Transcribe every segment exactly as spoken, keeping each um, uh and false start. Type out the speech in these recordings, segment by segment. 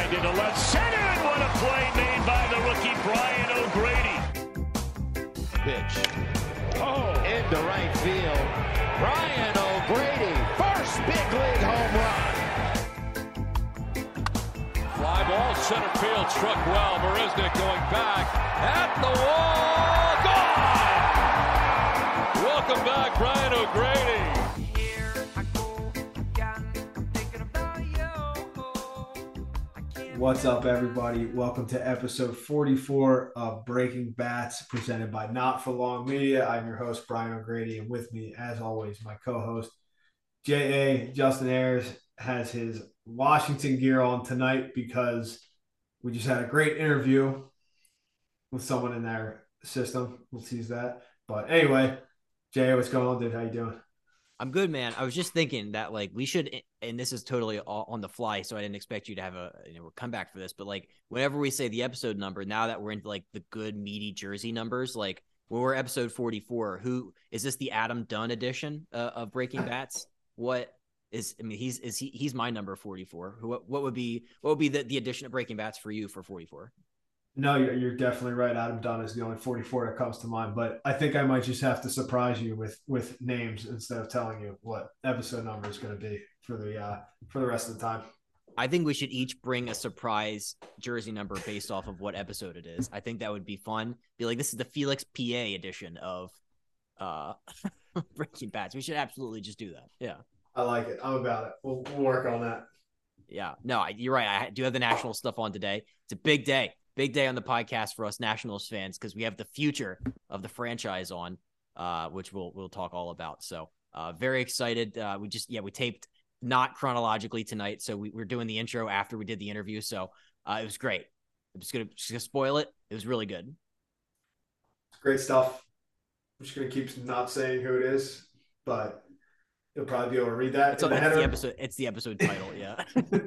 Lined into left center, and what a play made by the rookie Brian O'Grady. Pitch. Oh, into right field. Brian O'Grady, first big league home run. Fly ball, center field, struck well. Marisnick going back at the wall. Gone! Welcome back, Brian O'Grady. What's up, everybody? Welcome to episode forty-four of Breaking Bats, presented by Not For Long Media. I'm your host, Brian O'Grady, and with me, as always, my co-host, J A. Justin Ayers, has his Washington gear on tonight because we just had a great interview with someone in their system. We'll tease that. But anyway, J A, what's going on, dude? How you doing? I'm good, man. I was just thinking that, like, we should, and this is totally on the fly, so I didn't expect you to have a you know, comeback for this, but, like, whenever we say the episode number, now that we're into, like, the good, meaty jersey numbers, like, when we're episode forty-four, who, is this the Adam Dunn edition uh, of Breaking Bats? What is, I mean, he's, is he, he's my number forty-four. Who, what, what would be, what would be the, the edition of Breaking Bats for you for forty-four? No, you're, you're definitely right. Adam Dunn is the only forty-four that comes to mind, but I think I might just have to surprise you with with names instead of telling you what episode number is going to be for the uh, for the rest of the time. I think we should each bring a surprise jersey number based off of what episode it is. I think that would be fun. Be like, this is the Felix P A edition of uh, Breaking Bats. We should absolutely just do that. Yeah, I like it. I'm about it. We'll, we'll work on that. Yeah, no, I, you're right. I do have the National stuff on today. It's a big day. Big day on the podcast for us Nationals fans because we have the future of the franchise on, uh, which we'll we'll talk all about. So uh, very excited. Uh, we just yeah we taped not chronologically tonight, so we, we're doing the intro after we did the interview. So uh, it was great. I'm just gonna just gonna spoil it. It was really good. Great stuff. I'm just gonna keep not saying who it is, but you'll probably be able to read that. It's, it's the, the episode. It's the episode title. Yeah.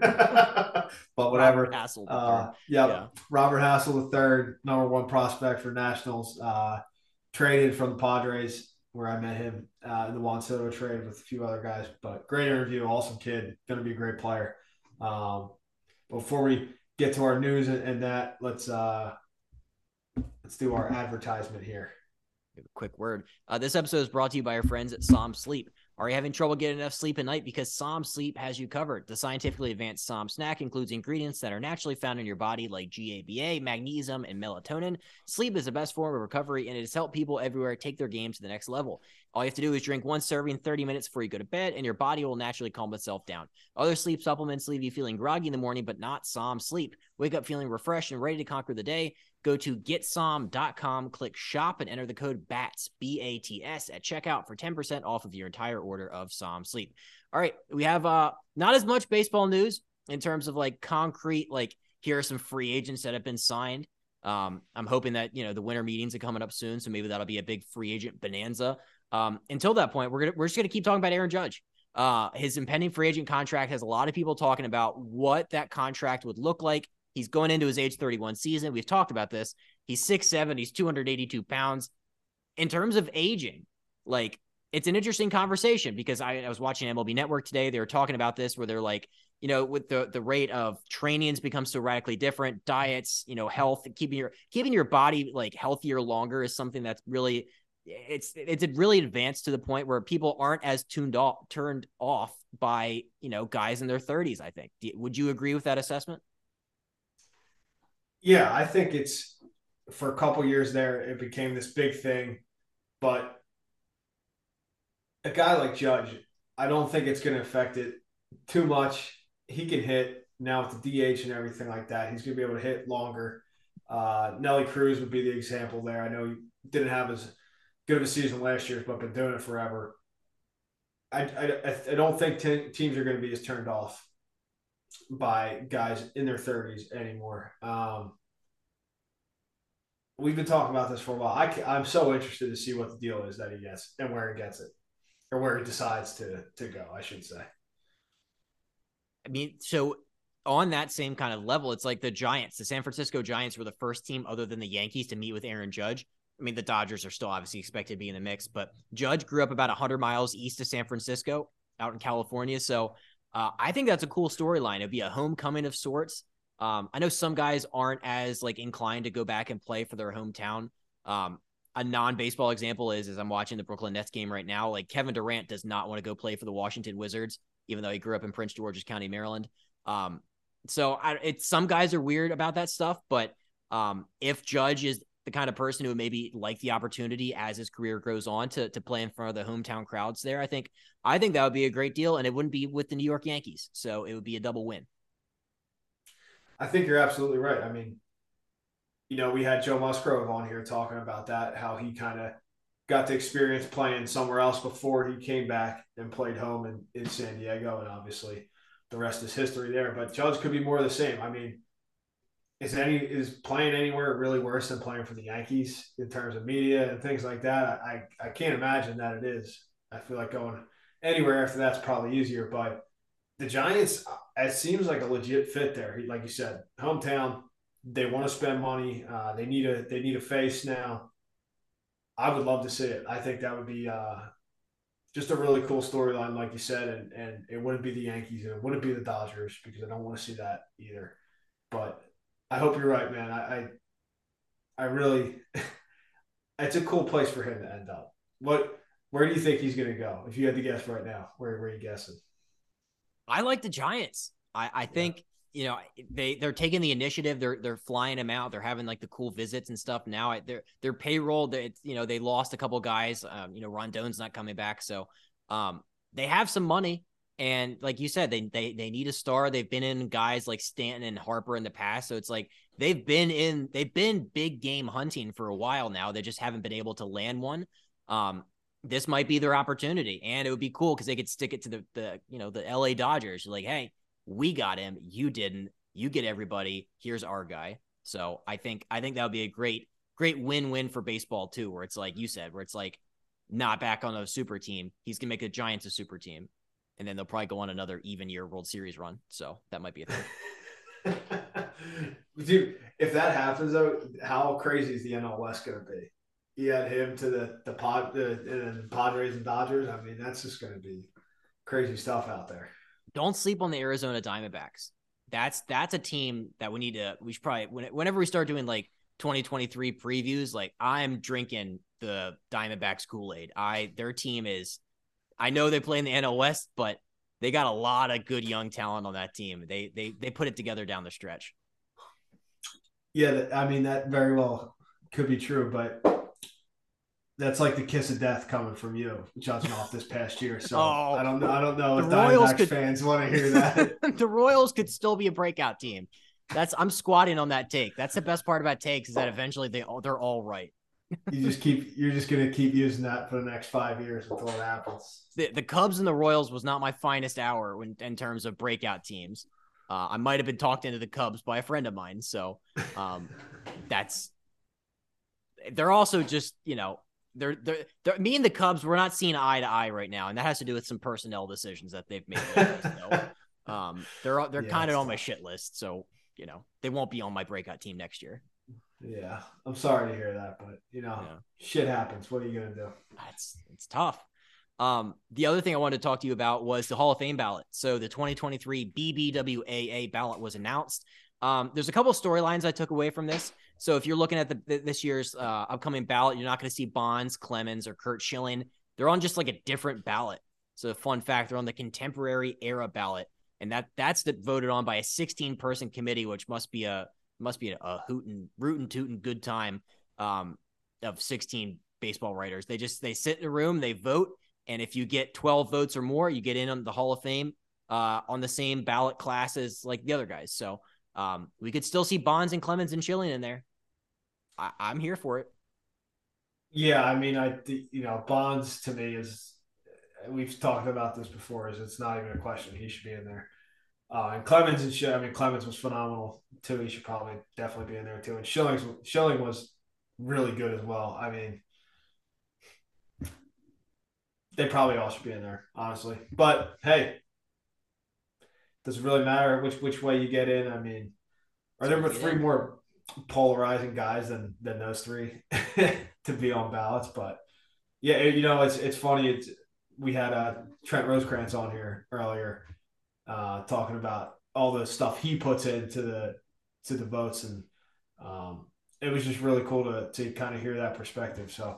But whatever. Robert Hassell the uh, third. Yep. Yeah. Robert Hassell the third, number one prospect for Nationals, uh, traded from the Padres, where I met him uh, in the Juan Soto trade with a few other guys. But great interview, awesome kid, going to be a great player. Um, before we get to our news and, and that, let's uh, let's do our advertisement here. Quick word. Uh, this episode is brought to you by our friends at Som Sleep. Are you having trouble getting enough sleep at night? Because Som Sleep has you covered. The scientifically advanced Som snack includes ingredients that are naturally found in your body like G A B A, magnesium, and melatonin. Sleep is the best form of recovery, and it has helped people everywhere take their game to the next level. All you have to do is drink one serving thirty minutes before you go to bed, and your body will naturally calm itself down. Other sleep supplements leave you feeling groggy in the morning, but not Som Sleep. Wake up feeling refreshed and ready to conquer the day. Go to get som dot com, click shop, and enter the code BATS, B A T S, at checkout for ten percent off of your entire order of Som Sleep. All right, we have uh not as much baseball news in terms of like concrete, like here are some free agents that have been signed. Um, I'm hoping that, you know, the winter meetings are coming up soon, so maybe that'll be a big free agent bonanza. Um, until that point, we're gonna we're just gonna keep talking about Aaron Judge. Uh, his impending free agent contract has a lot of people talking about what that contract would look like. He's going into his age thirty-one season. We've talked about this. He's six seven. He's two hundred eighty-two pounds. In terms of aging, like, it's an interesting conversation because I, I was watching M L B Network today. They were talking about this where they're like, you know, with the, the rate of training has become so radically different, diets, you know, health, keeping your keeping your body like healthier longer is something that's really it's it's really advanced to the point where people aren't as tuned off turned off by, you know, guys in their thirties. I think. Would you agree with that assessment? Yeah, I think it's for a couple years there, it became this big thing. But a guy like Judge, I don't think it's going to affect it too much. He can hit now with the D H and everything like that. He's going to be able to hit longer. Uh, Nelly Cruz would be the example there. I know he didn't have as good of a season last year, but been doing it forever. I, I, I don't think t- teams are going to be as turned off by guys in their thirties anymore. Um, we've been talking about this for a while. I can, I'm so interested to see what the deal is that he gets and where he gets it, or where he decides to to go, I should say. I mean, so on that same kind of level, it's like the Giants, the San Francisco Giants were the first team other than the Yankees to meet with Aaron Judge. I mean, the Dodgers are still obviously expected to be in the mix, but Judge grew up about one hundred miles east of San Francisco out in California. So uh, I think that's a cool storyline. It'd be a homecoming of sorts. Um, I know some guys aren't as like inclined to go back and play for their hometown. Um, a non-baseball example is, as I'm watching the Brooklyn Nets game right now, like Kevin Durant does not want to go play for the Washington Wizards, even though he grew up in Prince George's County, Maryland. Um, so I, it's some guys are weird about that stuff, but um, if Judge is the kind of person who would maybe like the opportunity as his career goes on to to play in front of the hometown crowds there, I think I think that would be a great deal, and it wouldn't be with the New York Yankees, so it would be a double win. I think you're absolutely right. I mean, you know, we had Joe Musgrove on here talking about that, how he kind of got to experience playing somewhere else before he came back and played home in, in San Diego, and obviously the rest is history there. But Judge could be more of the same. I mean, is any is playing anywhere really worse than playing for the Yankees in terms of media and things like that? I I can't imagine that it is. I feel like going anywhere after that's probably easier. But the Giants, it seems like a legit fit there. Like you said, hometown. They want to spend money. Uh, they need a they need a face now. I would love to see it. I think that would be uh, just a really cool storyline, like you said, and and it wouldn't be the Yankees and it wouldn't be the Dodgers because I don't want to see that either. But I hope you're right, man. I I, I really it's a cool place for him to end up. What where do you think he's gonna go? If you had to guess right now, where where are you guessing? I like the Giants. I, I think yeah. You know, they, they're taking the initiative. They're, they're flying him out. They're having like the cool visits and stuff. Now their, their payroll, they, you know, they lost a couple guys. Um, you know, Rondon's not coming back. So um, they have some money. And like you said, they, they, they need a star. They've been in guys like Stanton and Harper in the past. So it's like, they've been in, they've been big game hunting for a while now. They just haven't been able to land one. Um, this might be their opportunity, and it would be cool because they could stick it to the, the, you know, the L A Dodgers. Like, hey, we got him. You didn't. You get everybody. Here's our guy. So I think I think that would be a great, great win-win for baseball too, where it's like you said, where it's like not back on a super team. He's gonna make the Giants a super team, and then they'll probably go on another even year World Series run. So that might be a thing. Dude, if that happens though, how crazy is the N L West gonna be? You had him to the the pod the, the Padres and Dodgers. I mean, that's just gonna be crazy stuff out there. Don't sleep on the Arizona Diamondbacks. That's that's a team that we need to. We should probably whenever we start doing like twenty twenty-three previews, like I'm drinking the Diamondbacks Kool-Aid. I their team is. I know they play in the N L West, but they got a lot of good young talent on that team. They they they put it together down the stretch. Yeah, I mean that very well could be true, but that's like the kiss of death coming from you, judging off this past year. So oh, I don't know. I don't know if Diamondbacks could, fans want to hear that. The Royals could still be a breakout team. That's I'm squatting on that take. That's the best part about takes is that eventually they all they're all right. You just keep you're just gonna keep using that for the next five years until it happens. The the Cubs and the Royals was not my finest hour when in terms of breakout teams. Uh, I might have been talked into the Cubs by a friend of mine. So um, that's they're also just you know. They're, they're, they're, me and the Cubs, we're not seeing eye to eye right now, and that has to do with some personnel decisions that they've made. So, um, they're they're yeah, kind of on my shit list, so you know they won't be on my breakout team next year. Yeah, I'm sorry to hear that, but you know, yeah. Shit happens. What are you gonna do? It's it's tough. Um, the other thing I wanted to talk to you about was the Hall of Fame ballot. So the twenty twenty-three B B W A A ballot was announced. Um, there's a couple of storylines I took away from this. So if you're looking at the this year's uh, upcoming ballot, you're not going to see Bonds, Clemens, or Curt Schilling. They're on just like a different ballot. So a fun fact, they're on the contemporary era ballot, and that that's the, voted on by a sixteen person committee, which must be a must be a, a hootin' rootin' tootin' good time um, of sixteen baseball writers. They just they sit in a room, they vote, and if you get twelve votes or more, you get in on the Hall of Fame uh, on the same ballot class as like the other guys. So um, we could still see Bonds and Clemens and Schilling in there. I, I'm here for it. Yeah, I mean, I you know, Bonds to me is we've talked about this before. Is it's not even a question. He should be in there. Uh, and Clemens and Schilling, I mean, Clemens was phenomenal too. He should probably definitely be in there too. And Schilling's, Schilling was really good as well. I mean, they probably all should be in there, honestly. But hey, does it really matter which which way you get in? I mean, are there three more polarizing guys than than those three to be on ballots? But yeah, you know, it's it's funny. It's we had uh, Trent Rosecrans on here earlier, uh, talking about all the stuff he puts into the to the votes, and um, it was just really cool to to kind of hear that perspective. So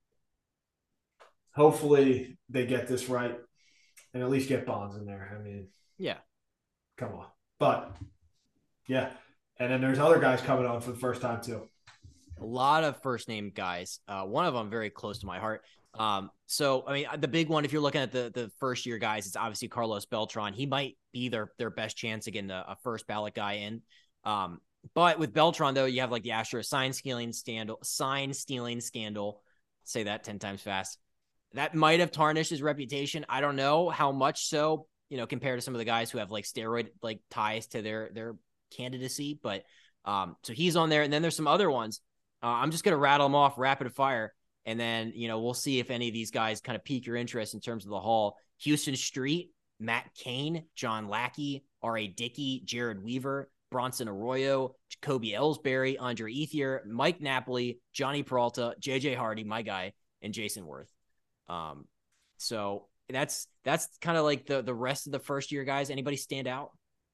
hopefully they get this right and at least get Bonds in there. I mean, yeah, come on, but yeah, and then there's other guys coming on for the first time too. A lot of first name guys. Uh, one of them very close to my heart. Um, so I mean, the big one, if you're looking at the the first year guys, it's obviously Carlos Beltran. He might be their their best chance again, a, a first ballot guy in. Um, but with Beltran though, you have like the Astros sign stealing scandal, sign stealing scandal. Say that ten times fast. That might have tarnished his reputation. I don't know how much so, you know, compared to some of the guys who have like steroid like ties to their their candidacy. But um, so he's on there, and then there's some other ones. Uh, I'm just gonna rattle them off rapid fire. And then, you know, we'll see if any of these guys kind of pique your interest in terms of the Hall. Houston Street, Matt Cain, John Lackey, R A Dickey, Jared Weaver, Bronson Arroyo, Jacoby Ellsbury, Andre Ethier, Mike Napoli, Johnny Peralta, J J Hardy, my guy, and Jason Worth. Um, so that's that's kind of like the the rest of the first year guys. Anybody stand out?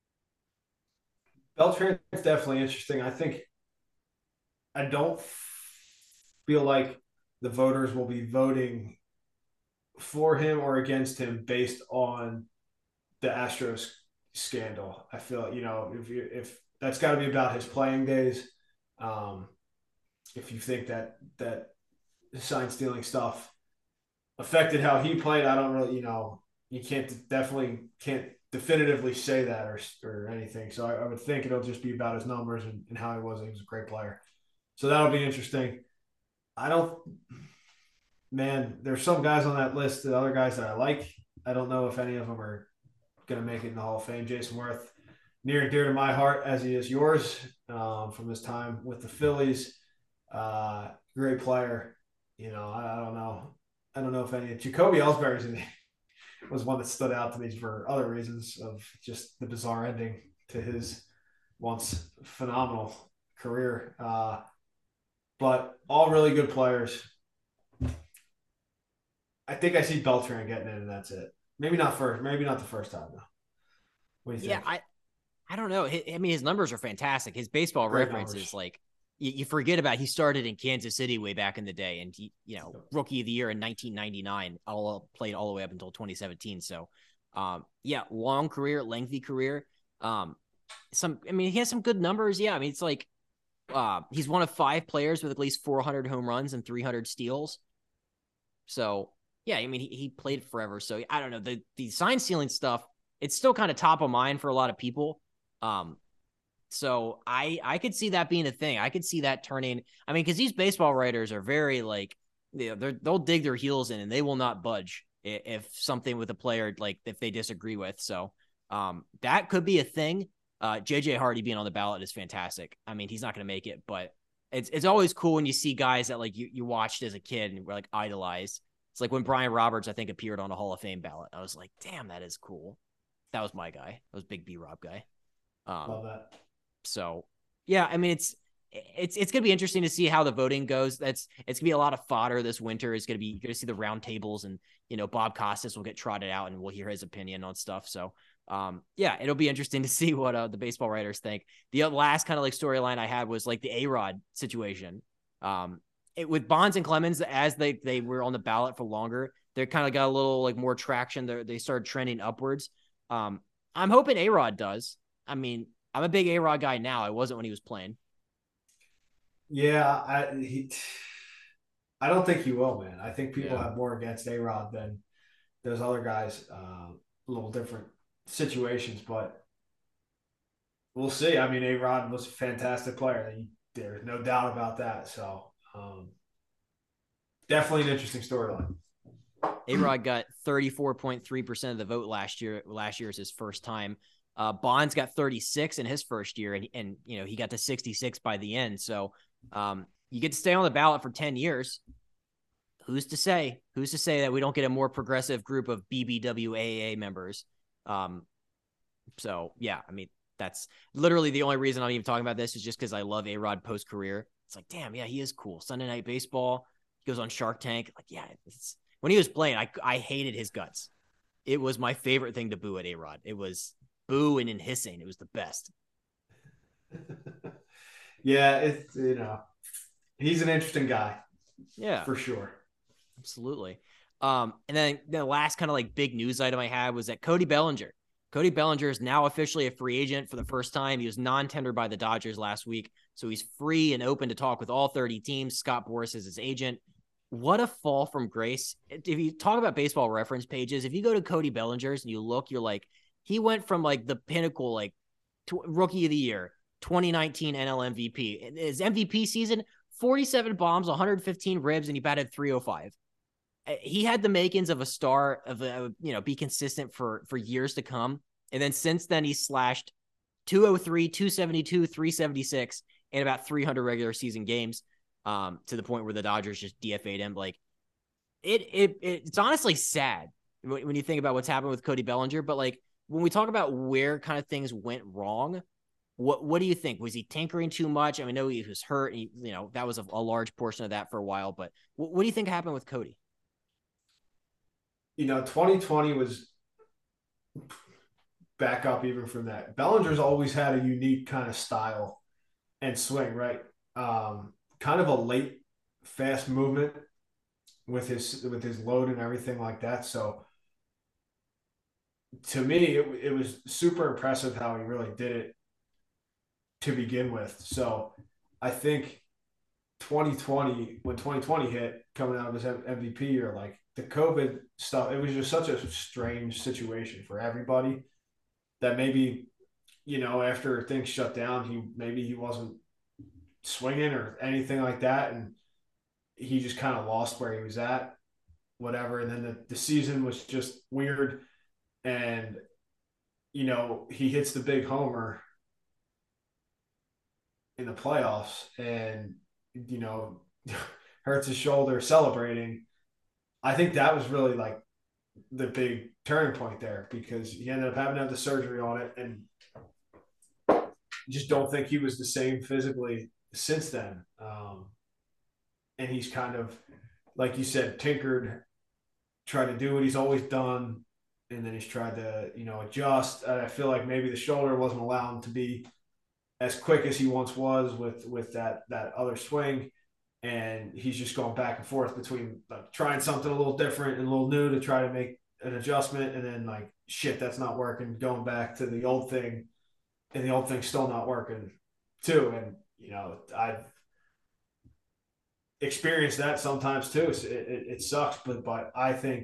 Beltran is definitely interesting. I think I don't feel like the voters will be voting for him or against him based on the Astros scandal. I feel, you know, if you, if that's got to be about his playing days. Um, if you think that that sign stealing stuff affected how he played, I don't really, you know, you can't definitely can't definitively say that or or anything. So I, I would think it'll just be about his numbers and, and how he was. He was a great player. So that'll be interesting. I don't, man, there's some guys on that list, the other guys that I like. I don't know if any of them are going to make it in the Hall of Fame. Jason Worth, near and dear to my heart, as he is yours, um, from his time with the Phillies. Uh, great player. You know, I, I don't know. I don't know if any – Jacoby Ellsbury was one that stood out to me for other reasons of just the bizarre ending to his once phenomenal career. Uh, but all really good players. I think I see Beltran getting in, and that's it. Maybe not first. Maybe not the first time, though. What do you Yeah, think? I, I don't know. I mean, his numbers are fantastic. His baseball Great reference numbers. is like you, you forget about. He started in Kansas City way back in the day, and he, you know, rookie of the year in nineteen ninety-nine. All played all the way up until twenty seventeen. So, um, yeah, long career, lengthy career. Um, some, I mean, he has some good numbers. Yeah, I mean, it's like, uh, he's one of five players with at least four hundred home runs and three hundred steals. So. Yeah, I mean, he, he played forever. So I don't know. The the sign stealing stuff, it's still kind of top of mind for a lot of people. Um, so I I could see that being a thing. I could see that turning. I mean, because these baseball writers are very like, you know, they're, they'll dig their heels in and they will not budge if, if something with a player, like if they disagree with. So um, that could be a thing. Uh, J J Hardy being on the ballot is fantastic. I mean, he's not going to make it, but it's it's always cool when you see guys that like you, you watched as a kid and were like idolized. It's like when Brian Roberts, I think, appeared on a Hall of Fame ballot. I was like, damn, that is cool. That was my guy. That was Big B-Rob guy. Um, Love that. So, yeah, I mean, it's it's it's going to be interesting to see how the voting goes. That's It's going to be a lot of fodder this winter. It's going to be, you're going to see the round tables and, you know, Bob Costas will get trotted out and we'll hear his opinion on stuff. So, um, yeah, it'll be interesting to see what uh, the baseball writers think. The last kind of like storyline I had was like the A-Rod situation. Um, It, with Bonds and Clemens, as they they were on the ballot for longer, they kind of got a little like more traction. They they started trending upwards. Um, I'm hoping A-Rod does. I mean, I'm a big A-Rod guy now. I wasn't when he was playing. Yeah, I he, I don't think he will, man. I think people Yeah. have more against A-Rod than those other guys. Uh, a little different situations, but we'll see. I mean, A-Rod was a fantastic player. There's no doubt about that. So. Um, definitely an interesting storyline. A-Rod got thirty-four point three percent of the vote last year. Last year is his first time. Uh, Bonds got thirty-six in his first year, and and you know he got to sixty-six by the end. So um, you get to stay on the ballot for ten years. Who's to say? Who's to say that we don't get a more progressive group of B B W A A members? Um, so yeah, I mean that's literally the only reason I'm even talking about this is just because I love A-Rod post career. It's like, damn, yeah, he is cool. Sunday Night Baseball. He goes on Shark Tank. Like, yeah, it's, when he was playing, I I hated his guts. It was my favorite thing to boo at A-Rod. It was boo and in hissing. It was the best. Yeah, it's, you know, he's an interesting guy. Yeah, for sure. Absolutely. Um, and then the last kind of like big news item I had was that Cody Bellinger. Cody Bellinger is now officially a free agent for the first time. He was non-tendered by the Dodgers last week, so he's free and open to talk with all thirty teams. Scott Boras is his agent. What a fall from grace. If you talk about baseball reference pages, if you go to Cody Bellinger's and you look, you're like, he went from like the pinnacle, like to rookie of the year, twenty nineteen N L M V P. His M V P season, forty-seven bombs, one hundred fifteen ribs, and he batted three oh five. He had the makings of a star, of a, you know, be consistent for, for years to come. And then since then, he slashed two oh three, two seventy-two, three seventy-six in about three hundred regular season games, um, to the point where the Dodgers just D F A'd him. Like, it, it, it it's honestly sad when, when you think about what's happened with Cody Bellinger. But like, when we talk about where kind of things went wrong, what what do you think? Was he tinkering too much? I mean, I know he was hurt. He, you know, that was a, a large portion of that for a while. But what, what do you think happened with Cody? You know, twenty twenty was back up even from that. Bellinger's always had a unique kind of style and swing, right? Um, kind of a late, fast movement with his with his load and everything like that. So to me, it, it was super impressive how he really did it to begin with. So I think twenty twenty, when twenty twenty hit, coming out of his M V P year, like the COVID stuff, it was just such a strange situation for everybody that maybe, you know, after things shut down, he maybe he wasn't swinging or anything like that. And he just kind of lost where he was at, whatever. And then the, the season was just weird. And, you know, he hits the big homer in the playoffs and, you know, hurts his shoulder celebrating. I think that was really like the big turning point there, because he ended up having to have the surgery on it, and just don't think he was the same physically since then. Um, and he's kind of, like you said, tinkered, tried to do what he's always done, and then he's tried to, you know, adjust. And I feel like maybe the shoulder wasn't allowing him to be as quick as he once was with with that that other swing. And he's just going back and forth between like trying something a little different and a little new to try to make an adjustment, and then like, shit, that's not working, going back to the old thing, and the old thing's still not working too. And, you know, I've experienced that sometimes too. So it, it, it sucks, but but I think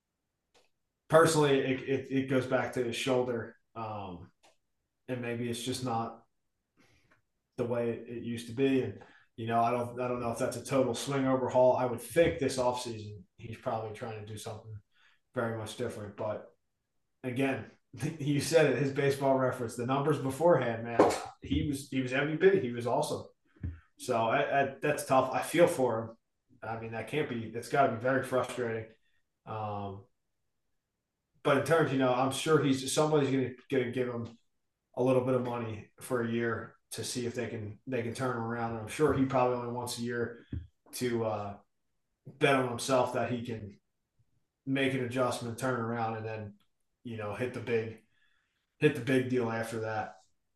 personally it, it, it goes back to his shoulder, um, and maybe it's just not the way it, it used to be. And, you know, I don't I don't know if that's a total swing overhaul. I would think this offseason he's probably trying to do something very much different. But again, you said it, his baseball reference, the numbers beforehand, man, he was he was M V P. He was awesome. So I, I, that's tough. I feel for him. I mean, that can't be – that's got to be very frustrating. Um, but in terms, you know, I'm sure he's – somebody's going to give him a little bit of money for a year to see if they can they can turn him around. And I'm sure he probably only wants a year to uh, bet on himself that he can make an adjustment, turn around, and then, you know, hit the big hit the big deal after that.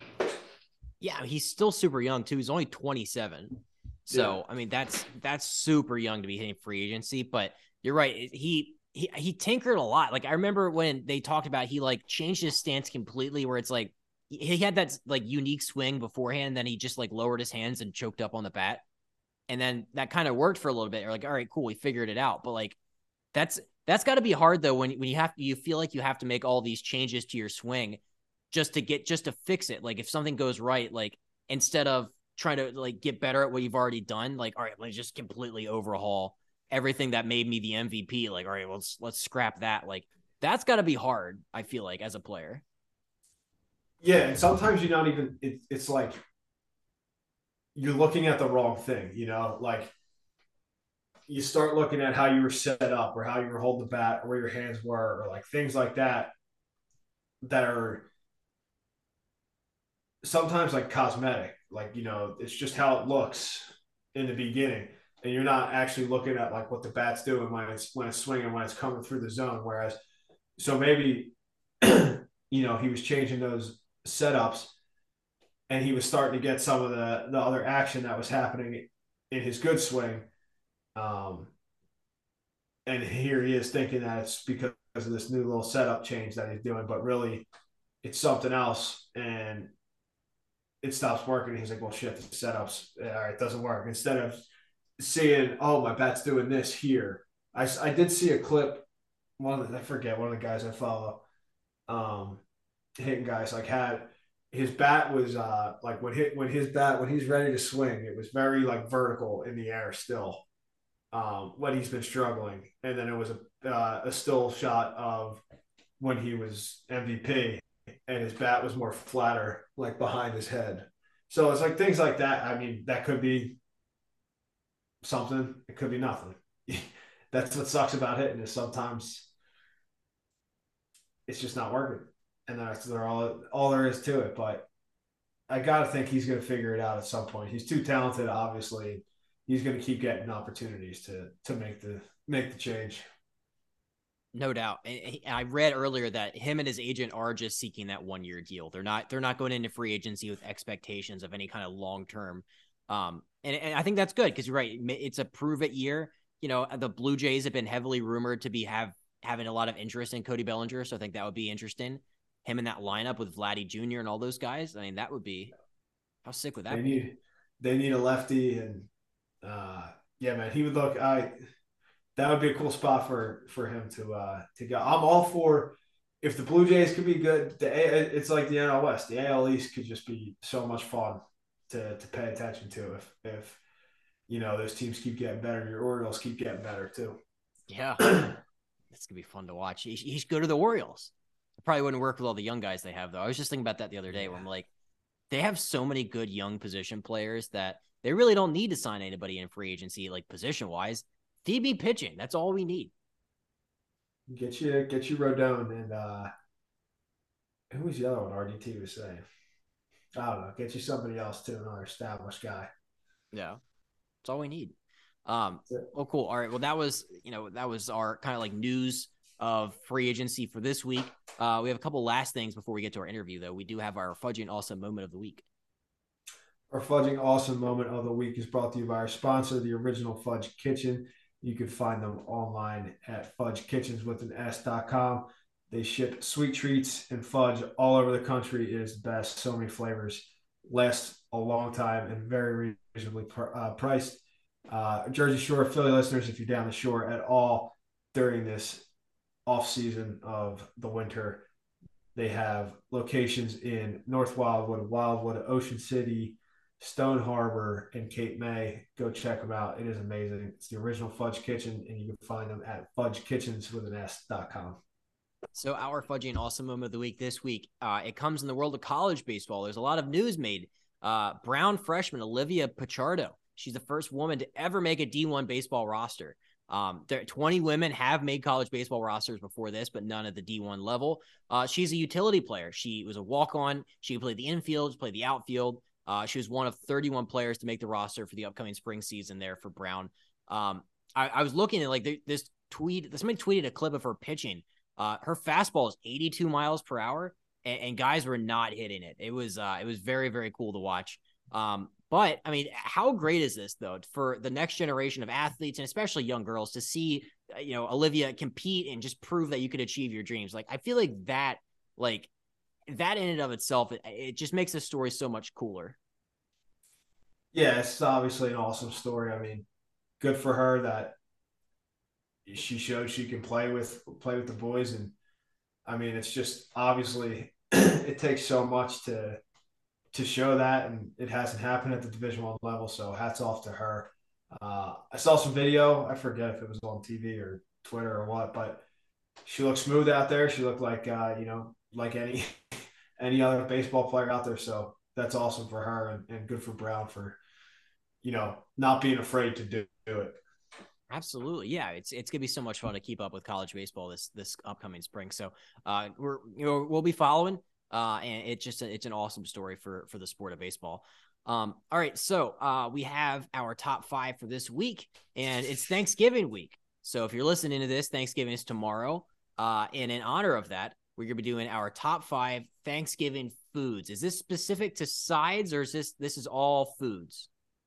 Yeah, he's still super young too. He's only twenty-seven. So, yeah. I mean, that's that's super young to be hitting free agency, but you're right. He he he tinkered a lot. Like, I remember when they talked about he like changed his stance completely, where it's like he had that like unique swing beforehand, and then he just like lowered his hands and choked up on the bat. And then that kind of worked for a little bit. You're like, all right, cool, we figured it out. But like that's that's got to be hard though, when when you have you feel like you have to make all these changes to your swing just to get just to fix it. Like, if something goes right, like instead of trying to like get better at what you've already done, like, all right, let's just completely overhaul everything that made me the M V P. Like, all right, well, let's let's scrap that. Like, that's got to be hard, I feel like, as a player. Yeah, and sometimes you're not even it, it's like you're looking at the wrong thing, you know, like you start looking at how you were set up or how you were holding the bat or where your hands were or like things like that that are sometimes like cosmetic, like, you know, it's just how it looks in the beginning, and you're not actually looking at like what the bat's doing when it's when it's swinging, when it's coming through the zone. Whereas, so maybe, you know, he was changing those setups, and he was starting to get some of the the other action that was happening in his good swing. Um, and here he is thinking that it's because of this new little setup change that he's doing, but really it's something else, and it stops working. He's like, well, shit, the setup's all right, it doesn't work. Instead of seeing, oh, my bat's doing this here. I, I did see a clip. One of the, I forget one of the guys I follow, um, hitting guys like had his bat was uh like when hit when his bat when he's ready to swing, it was very like vertical in the air still. Um, when he's been struggling, and then it was a uh, a still shot of when he was M V P, and his bat was more flatter, like behind his head. So it's like things like that. I mean, that could be something. It could be nothing. That's what sucks about hitting is sometimes it's just not working, and that's all all there is to it. But I gotta think he's gonna figure it out at some point. He's too talented, obviously. He's gonna keep getting opportunities to to make the make the change. No doubt. And I read earlier that him and his agent are just seeking that one year deal. They're not they're not going into free agency with expectations of any kind of long term. Um, and, and I think that's good because you're right. It's a prove it year. You know, the Blue Jays have been heavily rumored to be have having a lot of interest in Cody Bellinger, so I think that would be interesting. Him in that lineup with Vladdy Junior and all those guys. I mean, that would be how sick would that they be? Need, they need a lefty, and uh, yeah, man, he would look. I that would be a cool spot for for him to uh, to go. I'm all for if the Blue Jays could be good. The a, it's like the N L West. The A L East could just be so much fun to to pay attention to if if you know those teams keep getting better. Your Orioles keep getting better too. Yeah, it's gonna be fun to watch. He, he should go to the Orioles. It probably wouldn't work with all the young guys they have though. I was just thinking about that the other day where I'm like, they have so many good young position players that they really don't need to sign anybody in free agency, like position wise. Feed me pitching. That's all we need. Get you, get you Rodon, and uh, who was the other one? R D T was saying. I don't know. Get you somebody else too, another established guy. Yeah, that's all we need. Um, oh, cool. All right. Well, that was you know that was our kind of like news of free agency for this week. Uh, we have a couple last things before we get to our interview, though. We do have our fudging awesome moment of the week. Our fudging awesome moment of the week is brought to you by our sponsor, the Original Fudge Kitchen. You can find them online at fudge kitchens with an S dot com. They ship sweet treats and fudge all over the country. It is the best. So many flavors. Lasts a long time and very reasonably pr- uh, priced. Uh, Jersey Shore, Philly listeners, if you're down the shore at all during this off season of the winter, they have locations in North Wildwood, Wildwood, Ocean City, Stone Harbor, and Cape May. Go check them out. It is amazing. It's the Original Fudge Kitchen, and you can find them at fudge kitchens with an S dot com. So our fudging awesome moment of the week this week, uh, it comes in the world of college baseball. There's a lot of news made. Uh, Brown freshman Olivia Pichardo. She's the first woman to ever make a D one baseball roster. Um, there, twenty women have made college baseball rosters before this, but none at the D one level. Uh, she's a utility player. She was a walk-on. She played the infield, played the outfield. Uh, she was one of thirty-one players to make the roster for the upcoming spring season there for Brown. Um, I, I was looking at like this tweet. Somebody tweeted a clip of her pitching. Uh, her fastball is eighty-two miles per hour, and, and guys were not hitting it. It was uh, it was very, very cool to watch. Um, but I mean, how great is this though for the next generation of athletes and especially young girls to see, you know, Olivia compete and just prove that you could achieve your dreams. Like, I feel like that, like that in and of itself, it, it just makes the story so much cooler. Yeah, it's obviously an awesome story. I mean, good for her that she showed she can play with play with the boys, and I mean, it's just obviously it takes so much to to show that, and it hasn't happened at the Division One level. So hats off to her. Uh, I saw some video. I forget if it was on T V or Twitter or what, but she looked smooth out there. She looked like uh, you know, like any any other baseball player out there. So that's awesome for her, and, and good for Brown for, you know, not being afraid to do, do it. Absolutely. Yeah. It's, it's going to be so much fun to keep up with college baseball this, this upcoming spring. So uh, we're, you know, we'll be following uh, and it's just, a, it's an awesome story for, for the sport of baseball. Um, all right. So uh, we have our top five for this week, and it's Thanksgiving week. So if you're listening to this, Thanksgiving is tomorrow. Uh, and in honor of that, we're going to be doing our top five Thanksgiving foods. Is this specific to sides, or is this this is all foods?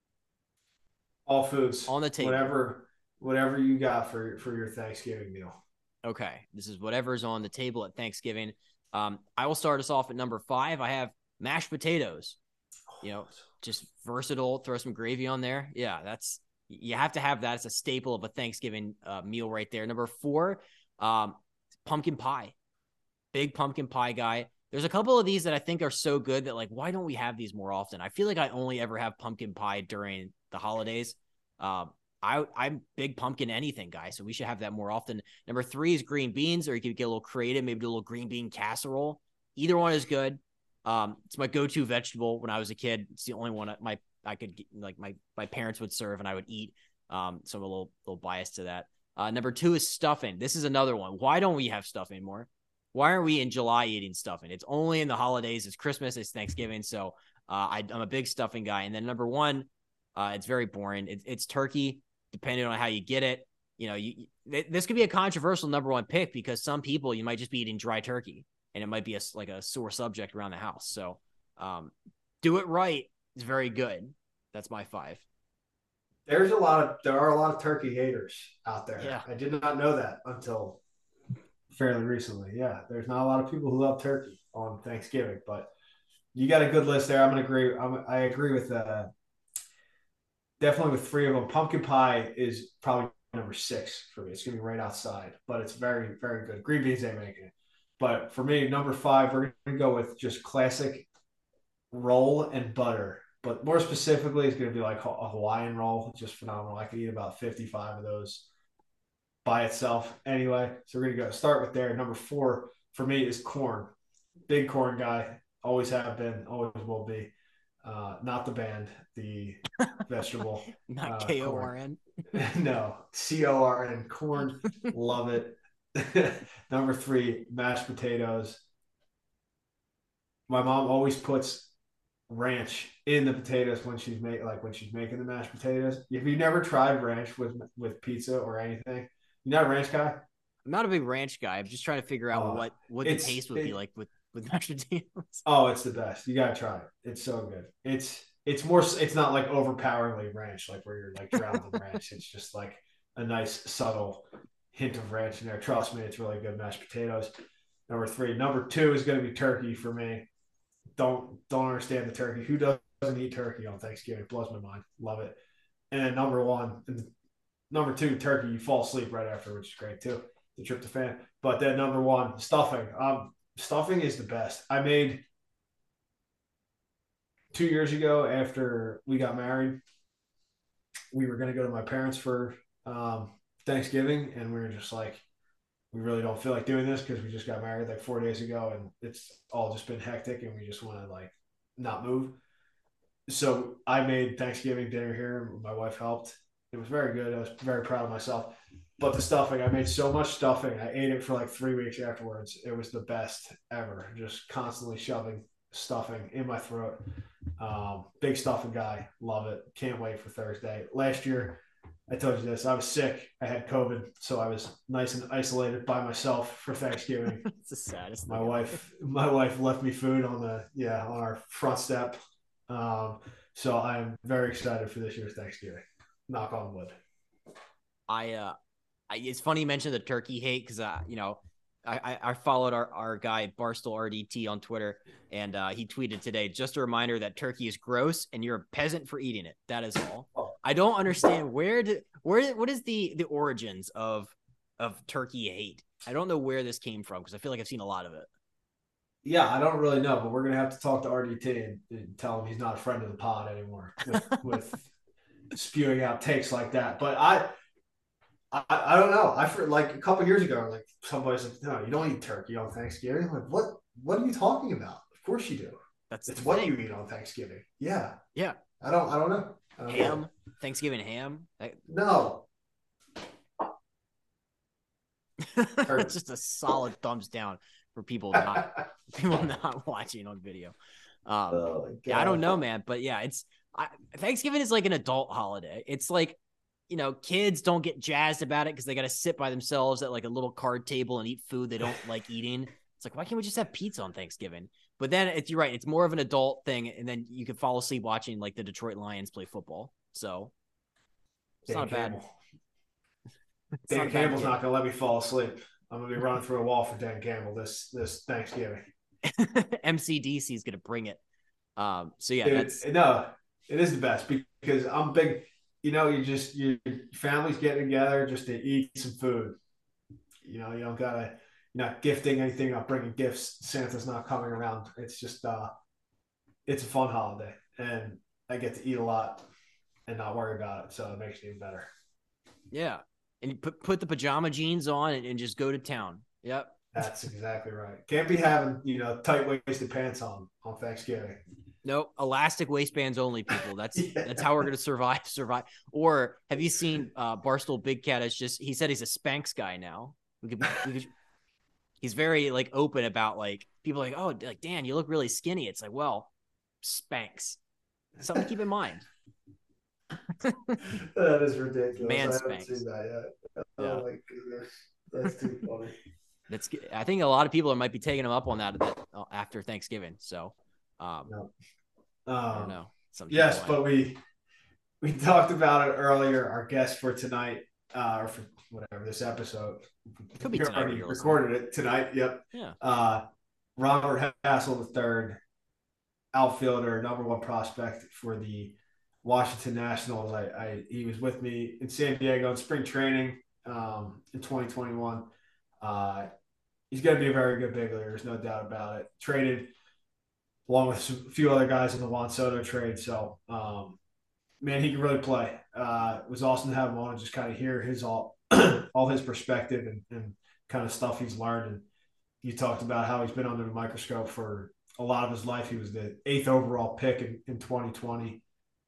All foods on the table. Whatever, whatever you got for for your Thanksgiving meal. Okay, this is whatever's on the table at Thanksgiving. Um, I will start us off at number five. I have mashed potatoes. You know, just versatile. Throw some gravy on there. Yeah, that's you have to have that. It's a staple of a Thanksgiving uh, meal right there. Number four, um, pumpkin pie. Big pumpkin pie guy. There's a couple of these that I think are so good that, like, why don't we have these more often? I feel like I only ever have pumpkin pie during the holidays. Um, I, I'm big pumpkin anything guy, so we should have that more often. Number three is green beans, or you could get a little creative, maybe do a little green bean casserole. Either one is good. Um, it's my go-to vegetable when I was a kid. It's the only one my I could get, like my my parents would serve and I would eat. Um, so I'm a little little biased to that. Uh, number two is stuffing. This is another one. Why don't we have stuffing more? Why aren't we in July eating stuffing? It's only in the holidays. It's Christmas. It's Thanksgiving. So uh, I, I'm a big stuffing guy. And then number one, uh, it's very boring. It, it's turkey, depending on how you get it. You know, you, this could be a controversial number one pick because some people, you might just be eating dry turkey and it might be a, like a sore subject around the house. So um, do it right. It's very good. That's my five. There's a lot of, there are a lot of turkey haters out there. Yeah. I did not know that until fairly recently. Yeah. There's not a lot of people who love turkey on Thanksgiving, but you got a good list there. I'm going to agree. I'm, I agree with uh, definitely with three of them. Pumpkin pie is probably number six for me. It's going to be right outside, but it's very, very good. Green beans ain't making it. But for me, number five, we're going to go with just classic roll and butter. But more specifically, it's going to be like a Hawaiian roll, just phenomenal. I could eat about fifty-five of those by itself anyway. So we're going to go start with there. Number four for me is corn. Big corn guy. Always have been, always will be. Uh, not the band, the vegetable. Not uh, K O R N. No, C O R N. Corn. Love it. Number three, mashed potatoes. My mom always puts ranch in the potatoes when she's make like when she's making the mashed potatoes. If you've never tried ranch with with pizza or anything, you're not a ranch guy? I'm not a big ranch guy. I'm just trying to figure out uh, what what the taste would it, be like with with mashed potatoes. Oh, it's the best. You gotta try it. It's so good. It's it's more. It's not like overpoweringly ranch, like where you're like drowned in ranch. It's just like a nice subtle hint of ranch in there. Trust me, it's really good mashed potatoes. Number three. Number two is going to be turkey for me. Don't don't understand the turkey. Who doesn't eat turkey on Thanksgiving? It blows my mind. Love it. And then number one, number two, turkey. You fall asleep right after, which is great too. The tryptophan. But then number one, stuffing. Um, stuffing is the best. I made two years ago after we got married. We were going to go to my parents for um, Thanksgiving, and we were just like, we really don't feel like doing this because we just got married like four days ago and it's all just been hectic and we just want to like not move. So I made Thanksgiving dinner here. My wife helped. It was very good. I was very proud of myself. But the stuffing, I made so much stuffing. I ate it for like three weeks afterwards. It was the best ever. Just constantly shoving stuffing in my throat. Um, big stuffing guy. Love it. Can't wait for Thursday. Last year, I told you this. I was sick. I had COVID, so I was nice and isolated by myself for Thanksgiving. It's the saddest. My wife, my wife left me food on the yeah on our front step. Um, so I am very excited for this year's Thanksgiving. Knock on wood. I uh, I, it's funny you mentioned the turkey hate because uh, you know, I, I I followed our our guy Barstool R D T on Twitter, and uh, he tweeted today, just a reminder that turkey is gross and you're a peasant for eating it. That is all. Oh. I don't understand where did where what is the the origins of of turkey hate? I don't know where this came from because I feel like I've seen a lot of it. Yeah, I don't really know, but we're gonna have to talk to R D T and, and tell him he's not a friend of the pod anymore with, with spewing out takes like that. But I, I, I don't know. I for like a couple years ago, like somebody's like, "No, you don't eat turkey on Thanksgiving." I'm like, what? What are you talking about? Of course you do. That's it's the what thing. you eat on Thanksgiving. Yeah, Yeah. I don't. I don't know. I don't Ham, know. Thanksgiving ham. I- No. It's just a solid thumbs down for people not people not watching on video. Um, Oh, yeah, I don't know, man, but yeah, it's I, Thanksgiving is like an adult holiday. It's like, you know, kids don't get jazzed about it because they got to sit by themselves at like a little card table and eat food they don't like eating. It's like, why can't we just have pizza on Thanksgiving? But then it's, you're right. It's more of an adult thing. And then you can fall asleep watching like the Detroit Lions play football. So it's Dan not Campbell. bad. It's Dan not Campbell's bad not going to let me fall asleep. I'm going to be running through a wall for Dan Campbell this this Thanksgiving. M C D C is going to bring it. Um, so yeah, Dude, that's no, it is the best because I'm big. You know, you just your family's getting together just to eat some food. You know, you don't gotta, you're not gifting anything, not bringing gifts. Santa's not coming around. It's just, uh, it's a fun holiday, and I get to eat a lot and not worry about it. So it makes it even better. yeah. And you put put the pajama jeans on and, and just go to town. Yep. That's exactly right. Can't be having, you know, tight waisted pants on on Thanksgiving. Nope, elastic waistbands only, people. That's Yeah. that's how we're gonna survive. Survive. Or have you seen uh, Barstool Big Cat? Is just he said he's a Spanx guy now. We could, we could, he's very like open about like people are like, oh, like Dan, you look really skinny. It's like, well, Spanx. Something to keep in mind. That is ridiculous. Man I haven't Spanx. seen that yet. Oh Yeah. my goodness, that's too funny. That's. I think a lot of people might be taking him up on that, that uh, after Thanksgiving. So, um, No. I don't Um, know. Some yes, people but might. we we talked about it earlier. Our guest for tonight, uh, or for whatever this episode, Could be we tonight already when you're recorded it tonight. Yep. Yeah. Uh, Robert Hassel the third, outfielder, number one prospect for the Washington Nationals. I, I he was with me in San Diego in spring training um, in twenty twenty-one. Uh, he's going to be a very good big leaguer. There's no doubt about it. Traded along with some, a few other guys in the Juan Soto trade. So, um, man, he can really play. Uh, it was awesome to have him on and just kind of hear his all all his perspective and, and kind of stuff he's learned. And you talked about how he's been under the microscope for a lot of his life. He was the eighth overall pick in, in twenty twenty.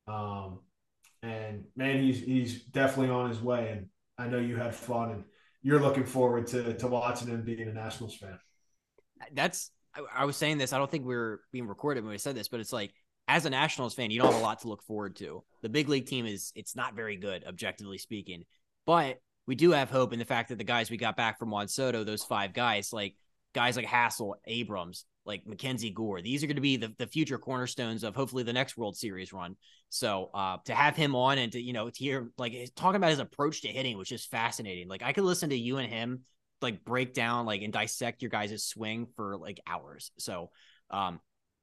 Um, and man, he's he's definitely on his way. And I know you had fun, and you're looking forward to to watching him being a Nationals fan. That's. I, I was saying this. I don't think we were being recorded when we said this, but it's like as a Nationals fan, you don't have a lot to look forward to. The big league team is it's not very good, objectively speaking, but we do have hope in the fact that the guys we got back from Juan Soto, those five guys, like guys like Hassel, Abrams, like Mackenzie Gore, these are going to be the, the future cornerstones of hopefully the next World Series run. So uh, to have him on and to, you know, to hear like talking about his approach to hitting, which is fascinating. Like I could listen to you and him like break down like and dissect your guys' swing for like hours. So um,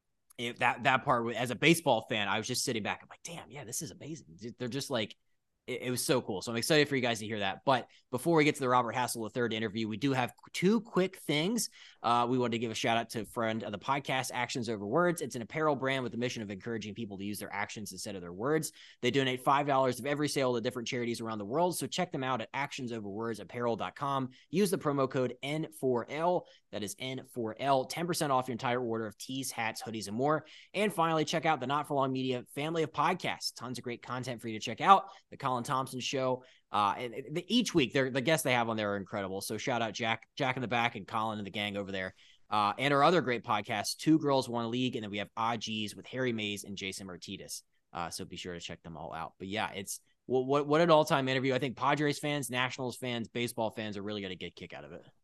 if that, that part as a baseball fan, I was just sitting back. I'm like, damn, yeah, this is amazing. They're just like, it, it was so cool. So I'm excited for you guys to hear that. But before we get to the Robert Hassel the third interview, we do have two quick things. Uh, we wanted to give a shout out to a friend of the podcast, Actions Over Words. It's an apparel brand with the mission of encouraging people to use their actions instead of their words. They donate five dollars of every sale to different charities around the world. So check them out at actions over words apparel dot com. Use the promo code N four L. That is N four L, ten percent off your entire order of tees, hats, hoodies, and more. And finally, check out the Not For Long Media family of podcasts. Tons of great content for you to check out. The Colin Thompson Show. Uh, and the, each week, they're, the guests they have on there are incredible. So shout out Jack, Jack in the Back and Colin and the gang over there. Uh, and our other great podcasts, Two Girls, One League. And then we have Odd G's with Harry Mays and Jason Martinez. Uh, so be sure to check them all out. But yeah, it's what, what, what an all-time interview. I think Padres fans, Nationals fans, baseball fans are really going to get a kick out of it.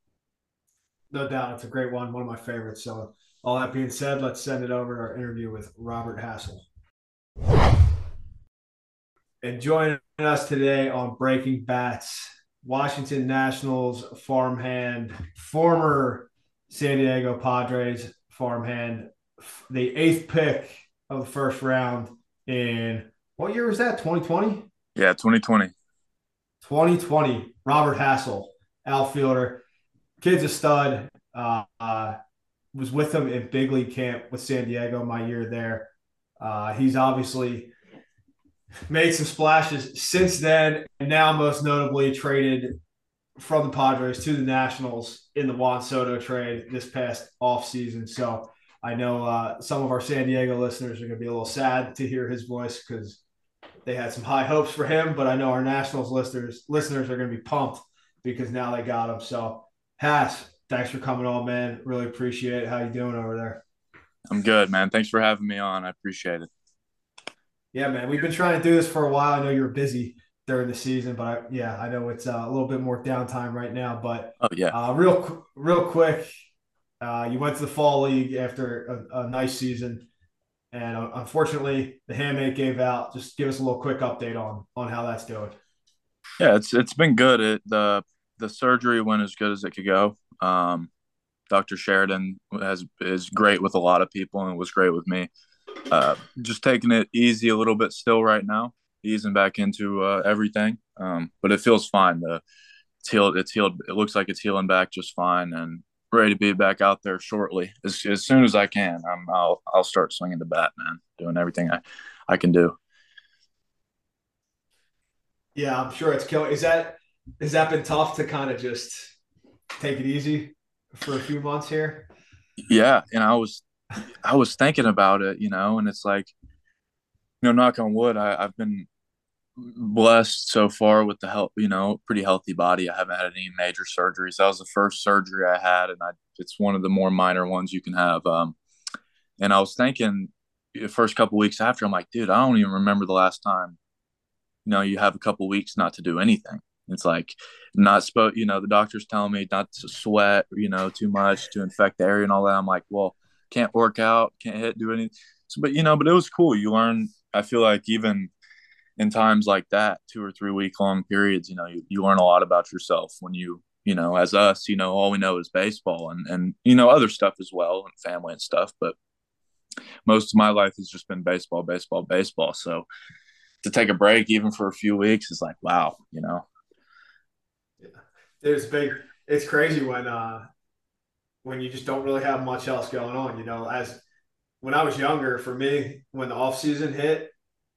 No doubt. It's a great one. One of my favorites. So all that being said, let's send it over to our interview with Robert Hassel. And joining us today on Breaking Bats, Washington Nationals farmhand, former San Diego Padres farmhand, the eighth pick of the first round in, what year was that, twenty twenty? Yeah, twenty twenty. twenty twenty, Robert Hassel, outfielder. Kid's a stud. Uh, uh, was with him in big league camp with San Diego my year there. Uh, he's obviously made some splashes since then, and now most notably traded from the Padres to the Nationals in the Juan Soto trade this past offseason. So I know uh, some of our San Diego listeners are going to be a little sad to hear his voice because they had some high hopes for him, but I know our Nationals listeners listeners are going to be pumped because now they got him. So Hass, thanks for coming on, man. Really appreciate it. How you doing over there? I'm good, man. Thanks for having me on. I appreciate it. Yeah, man. We've been trying to do this for a while. I know you were busy during the season, but I, yeah, I know it's uh, a little bit more downtime right now. But oh yeah, uh, real real quick, Uh, you went to the fall league after a, a nice season, and uh, unfortunately, the hamate gave out. Just give us a little quick update on on how that's doing. Yeah, it's it's been good. It the the surgery went as good as it could go. Um, Doctor Sheridan has is great with a lot of people and was great with me. Uh, just taking it easy a little bit still right now, easing back into uh, everything. Um, but it feels fine. The it's healed. It's healed. It looks like it's healing back just fine, and ready to be back out there shortly. As, as soon as I can, I'm, I'll I'll start swinging the bat, man. Doing everything I I can do. Yeah, I'm sure it's killing. Is that has that been tough to kind of just take it easy for a few months here? Yeah, and I was I was thinking about it, you know, and it's like, you know, knock on wood, I, I've been blessed so far with the health, you know, pretty healthy body. I haven't had any major surgeries. That was the first surgery I had, and I it's one of the more minor ones you can have. Um, and I was thinking the first couple weeks after, I'm like, dude, I don't even remember the last time, you know, you have a couple weeks not to do anything. It's like not supposed, you know, the doctor's telling me not to sweat, you know, too much to infect the area and all that. I'm like, well, can't work out, can't hit, do anything. So, but you know, but it was cool. You learn. I feel like even in times like that, two or three week long periods, you know, you, you learn a lot about yourself when you, you know, as us, you know, all we know is baseball and, and, you know, other stuff as well and family and stuff. But most of my life has just been baseball, baseball, baseball. So to take a break, even for a few weeks, is like, wow, you know. Yeah. It's big. It's crazy when, uh, when you just don't really have much else going on, you know, as when I was younger, for me, when the off season hit,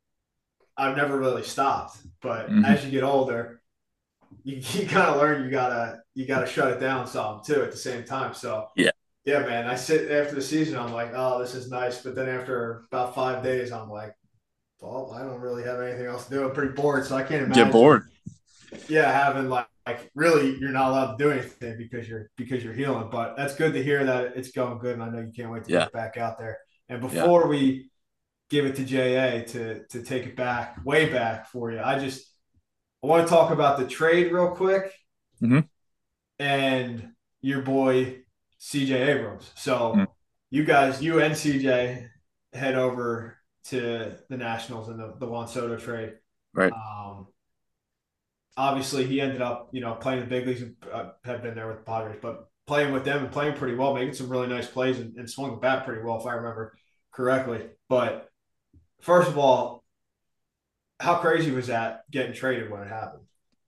I've never really stopped. But mm-hmm. as you get older, you, you kind of learn you gotta you gotta shut it down some too at the same time. So yeah, yeah, man. I sit after the season, I'm like, oh, this is nice. But then after about five days, I'm like, well, I don't really have anything else to do. I'm pretty bored, so I can't imagine. Get bored. Yeah, having like like really, you're not allowed to do anything because you're because you're healing. But that's good to hear that it's going good, and I know you can't wait to yeah. get back out there. And before yeah. we give it to J A to to take it back, way back for you. I just I want to talk about the trade real quick mm-hmm. and your boy C J Abrams. So mm-hmm. you guys, you and C J head over to the Nationals in the, the Juan Soto trade. Right. Um, obviously, he ended up, you know, playing the big leagues, uh, had been there with the Padres, but playing with them and playing pretty well, making some really nice plays and, and swung the bat pretty well, if I remember correctly. But first of all, how crazy was that getting traded when it happened?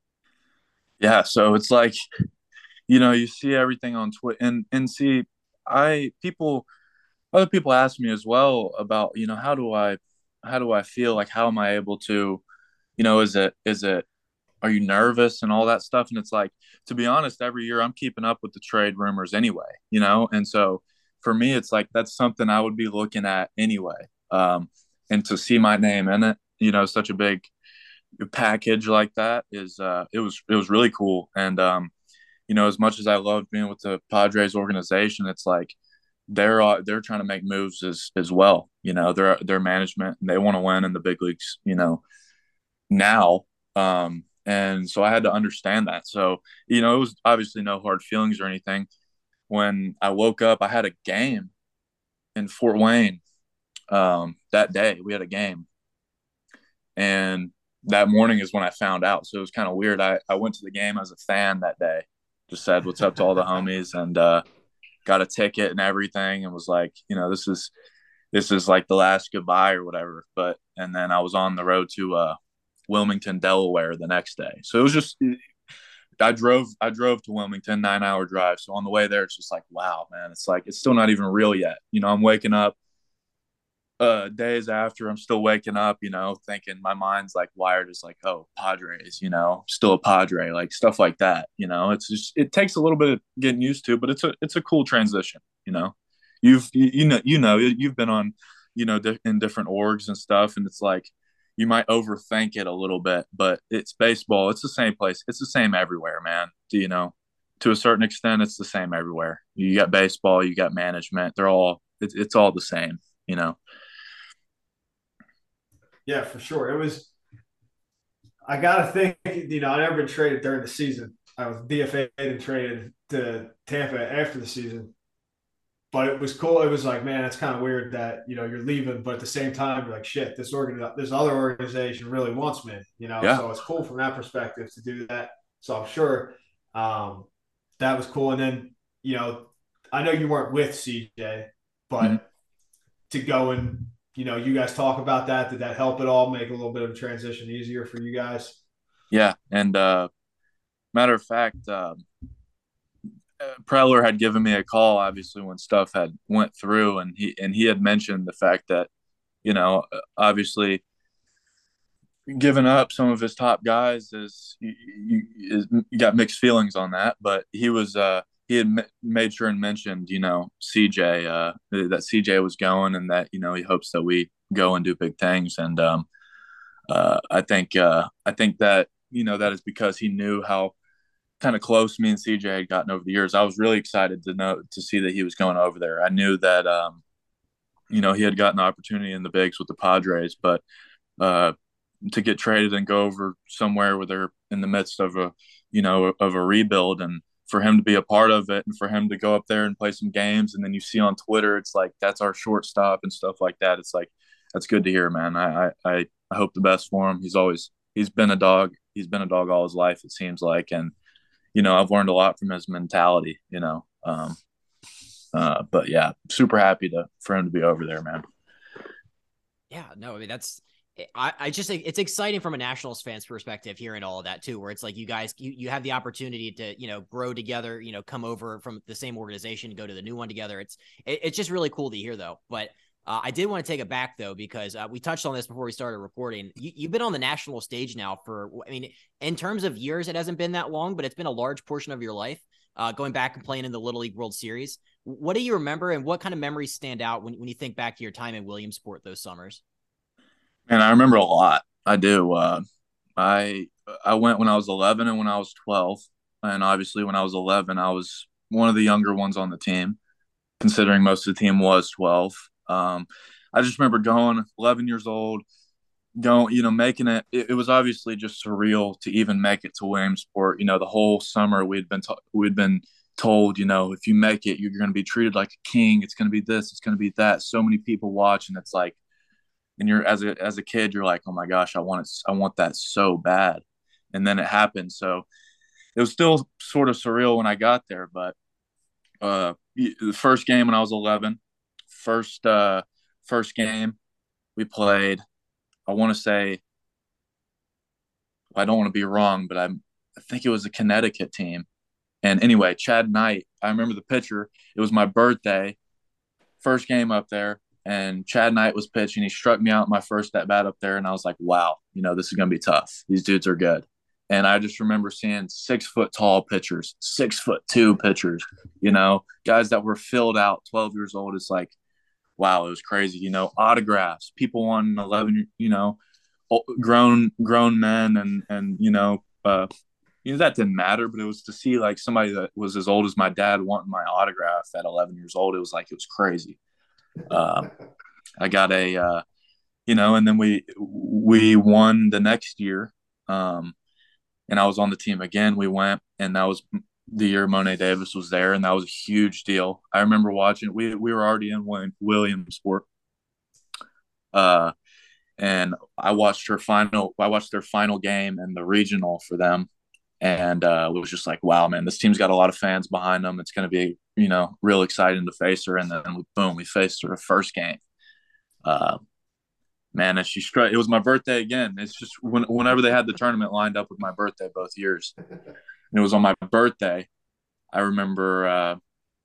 Yeah, so it's like, you know, you see everything on Twitter and, and see, I people, other people ask me as well about, you know, how do I, how do I feel? Like, how am I able to, you know, is it, is it, are you nervous and all that stuff? And it's like, to be honest, every year I'm keeping up with the trade rumors anyway, you know? And so for me, it's like, that's something I would be looking at anyway. Um, and to see my name in it, you know, such a big package like that is, uh, it was, it was really cool. And, um, you know, as much as I loved being with the Padres organization, it's like, they're, uh, they're trying to make moves as, as well. You know, their, their management, and they want to win in the big leagues, you know, now. Um, and so I had to understand that. So, you know, it was obviously no hard feelings or anything. When I woke up, I had a game in Fort Wayne. Um, that day we had a game, and that morning is when I found out. So it was kind of weird. I, I went to the game as a fan that day, just said what's up to all the homies, and uh, got a ticket and everything, and was like, you know, this is this is like the last goodbye or whatever. But and then I was on the road to uh, Wilmington, Delaware the next day. So it was just I drove I drove to Wilmington, nine hour drive. So on the way there, it's just like, wow, man, it's like it's still not even real yet. You know, I'm waking up. Uh, days after, I'm still waking up, you know, thinking my mind's like wired as like, oh, Padres, you know, still a Padre, like stuff like that. You know, it's just it takes a little bit of getting used to, but it's a it's a cool transition. You know, you've you, you know you know you've been on, you know, di- in different orgs and stuff, and it's like you might overthink it a little bit, but it's baseball. It's the same place. It's the same everywhere, man. Do you know? To a certain extent, it's the same everywhere. You got baseball, you got management. They're all it's it's all the same. You know. Yeah, for sure. It was, I got to think, you know, I never been traded during the season. I was D F A'd and traded to Tampa after the season. but it was cool. It was like, man, it's kind of weird that, you know, you're leaving, but at the same time, you're like, shit, this organ, this other organization really wants me, you know? Yeah. So it's cool from that perspective to do that. So I'm sure um, that was cool. And then, you know, I know you weren't with C J, but mm-hmm. to go and, you know, you guys talk about that. Did that help at all? Make a little bit of a transition easier for you guys? Yeah. And uh, matter of fact, um, Preller had given me a call, obviously, when stuff had went through, and he and he had mentioned the fact that, you know, obviously giving up some of his top guys is you, you, you got mixed feelings on that, but he was uh, he had m- made sure and mentioned, you know, C J uh, that C J was going, and that, you know, he hopes that we go and do big things, and um, uh, I think uh, I think that, you know, that is because he knew how kind of close me and C J had gotten over the years. I was really excited to know to see that he was going over there. I knew that um, you know, he had gotten an opportunity in the bigs with the Padres, but uh, to get traded and go over somewhere where they're in the midst of a, you know, of a rebuild, and for him to be a part of it, and for him to go up there and play some games, and then you see on Twitter, it's like, that's our shortstop and stuff like that. It's like, that's good to hear, man. I I I hope the best for him. He's always he's been a dog. He's been a dog all his life, it seems like, and you know, I've learned a lot from his mentality, you know. Um, uh, but yeah, super happy to for him to be over there, man. Yeah, no, I mean, that's, I, I just think it's exciting from a Nationals fan's perspective, hearing all of that too, where it's like you guys, you, you have the opportunity to, you know, grow together, you know, come over from the same organization, go to the new one together. It's, it, it's just really cool to hear though. But Uh, I did want to take it back, though, because uh, we touched on this before we started recording. You, you've been on the national stage now for, I mean, in terms of years, it hasn't been that long, but it's been a large portion of your life, uh, going back and playing in the Little League World Series. What do you remember, and what kind of memories stand out when, when you think back to your time in Williamsport those summers? And I remember a lot. I do. Uh, I I went when I was eleven and when I was twelve. And obviously when I was eleven, I was one of the younger ones on the team, considering most of the team was twelve. Um, I just remember going eleven years old, going, you know, making it, it, it was obviously just surreal to even make it to Williamsport. You know, the whole summer we'd been, to, we'd been told, you know, if you make it, you're going to be treated like a king. It's going to be this, it's going to be that. So many people watch, and it's like, and you're, as a, as a kid, you're like, oh my gosh, I want it. I want that so bad. And then it happened. So it was still sort of surreal when I got there, but, uh, the first game when I was eleven, First, uh, first game we played, I want to say, I don't want to be wrong, but I'm, I think it was a Connecticut team. And anyway, Chad Knight, I remember the pitcher. It was my birthday, first game up there, and Chad Knight was pitching. He struck me out my first at bat up there, and I was like, wow, you know, this is going to be tough. These dudes are good. And I just remember seeing six foot tall pitchers, six foot two pitchers, you know, guys that were filled out, twelve years old. It's like, wow, it was crazy. You know, autographs, people wanting eleven, you know, grown grown men, and and you know, uh, you know, that didn't matter, but it was to see like somebody that was as old as my dad wanting my autograph at eleven years old. It was like, it was crazy. Uh, I got a, uh, you know, and then we we won the next year, um, and I was on the team again. We went, and that was the year Mo'ne Davis was there, and that was a huge deal. I remember watching. We we were already in Williamsport, uh, and I watched her final. I watched their final game in the regional for them, and uh, was just like, wow, man, this team's got a lot of fans behind them. It's going to be, you know, real exciting to face her. And then boom, we faced her first game. Uh, man, and she struck. It was my birthday again. It's just when, whenever they had the tournament lined up with my birthday both years. And it was on my birthday. I remember uh,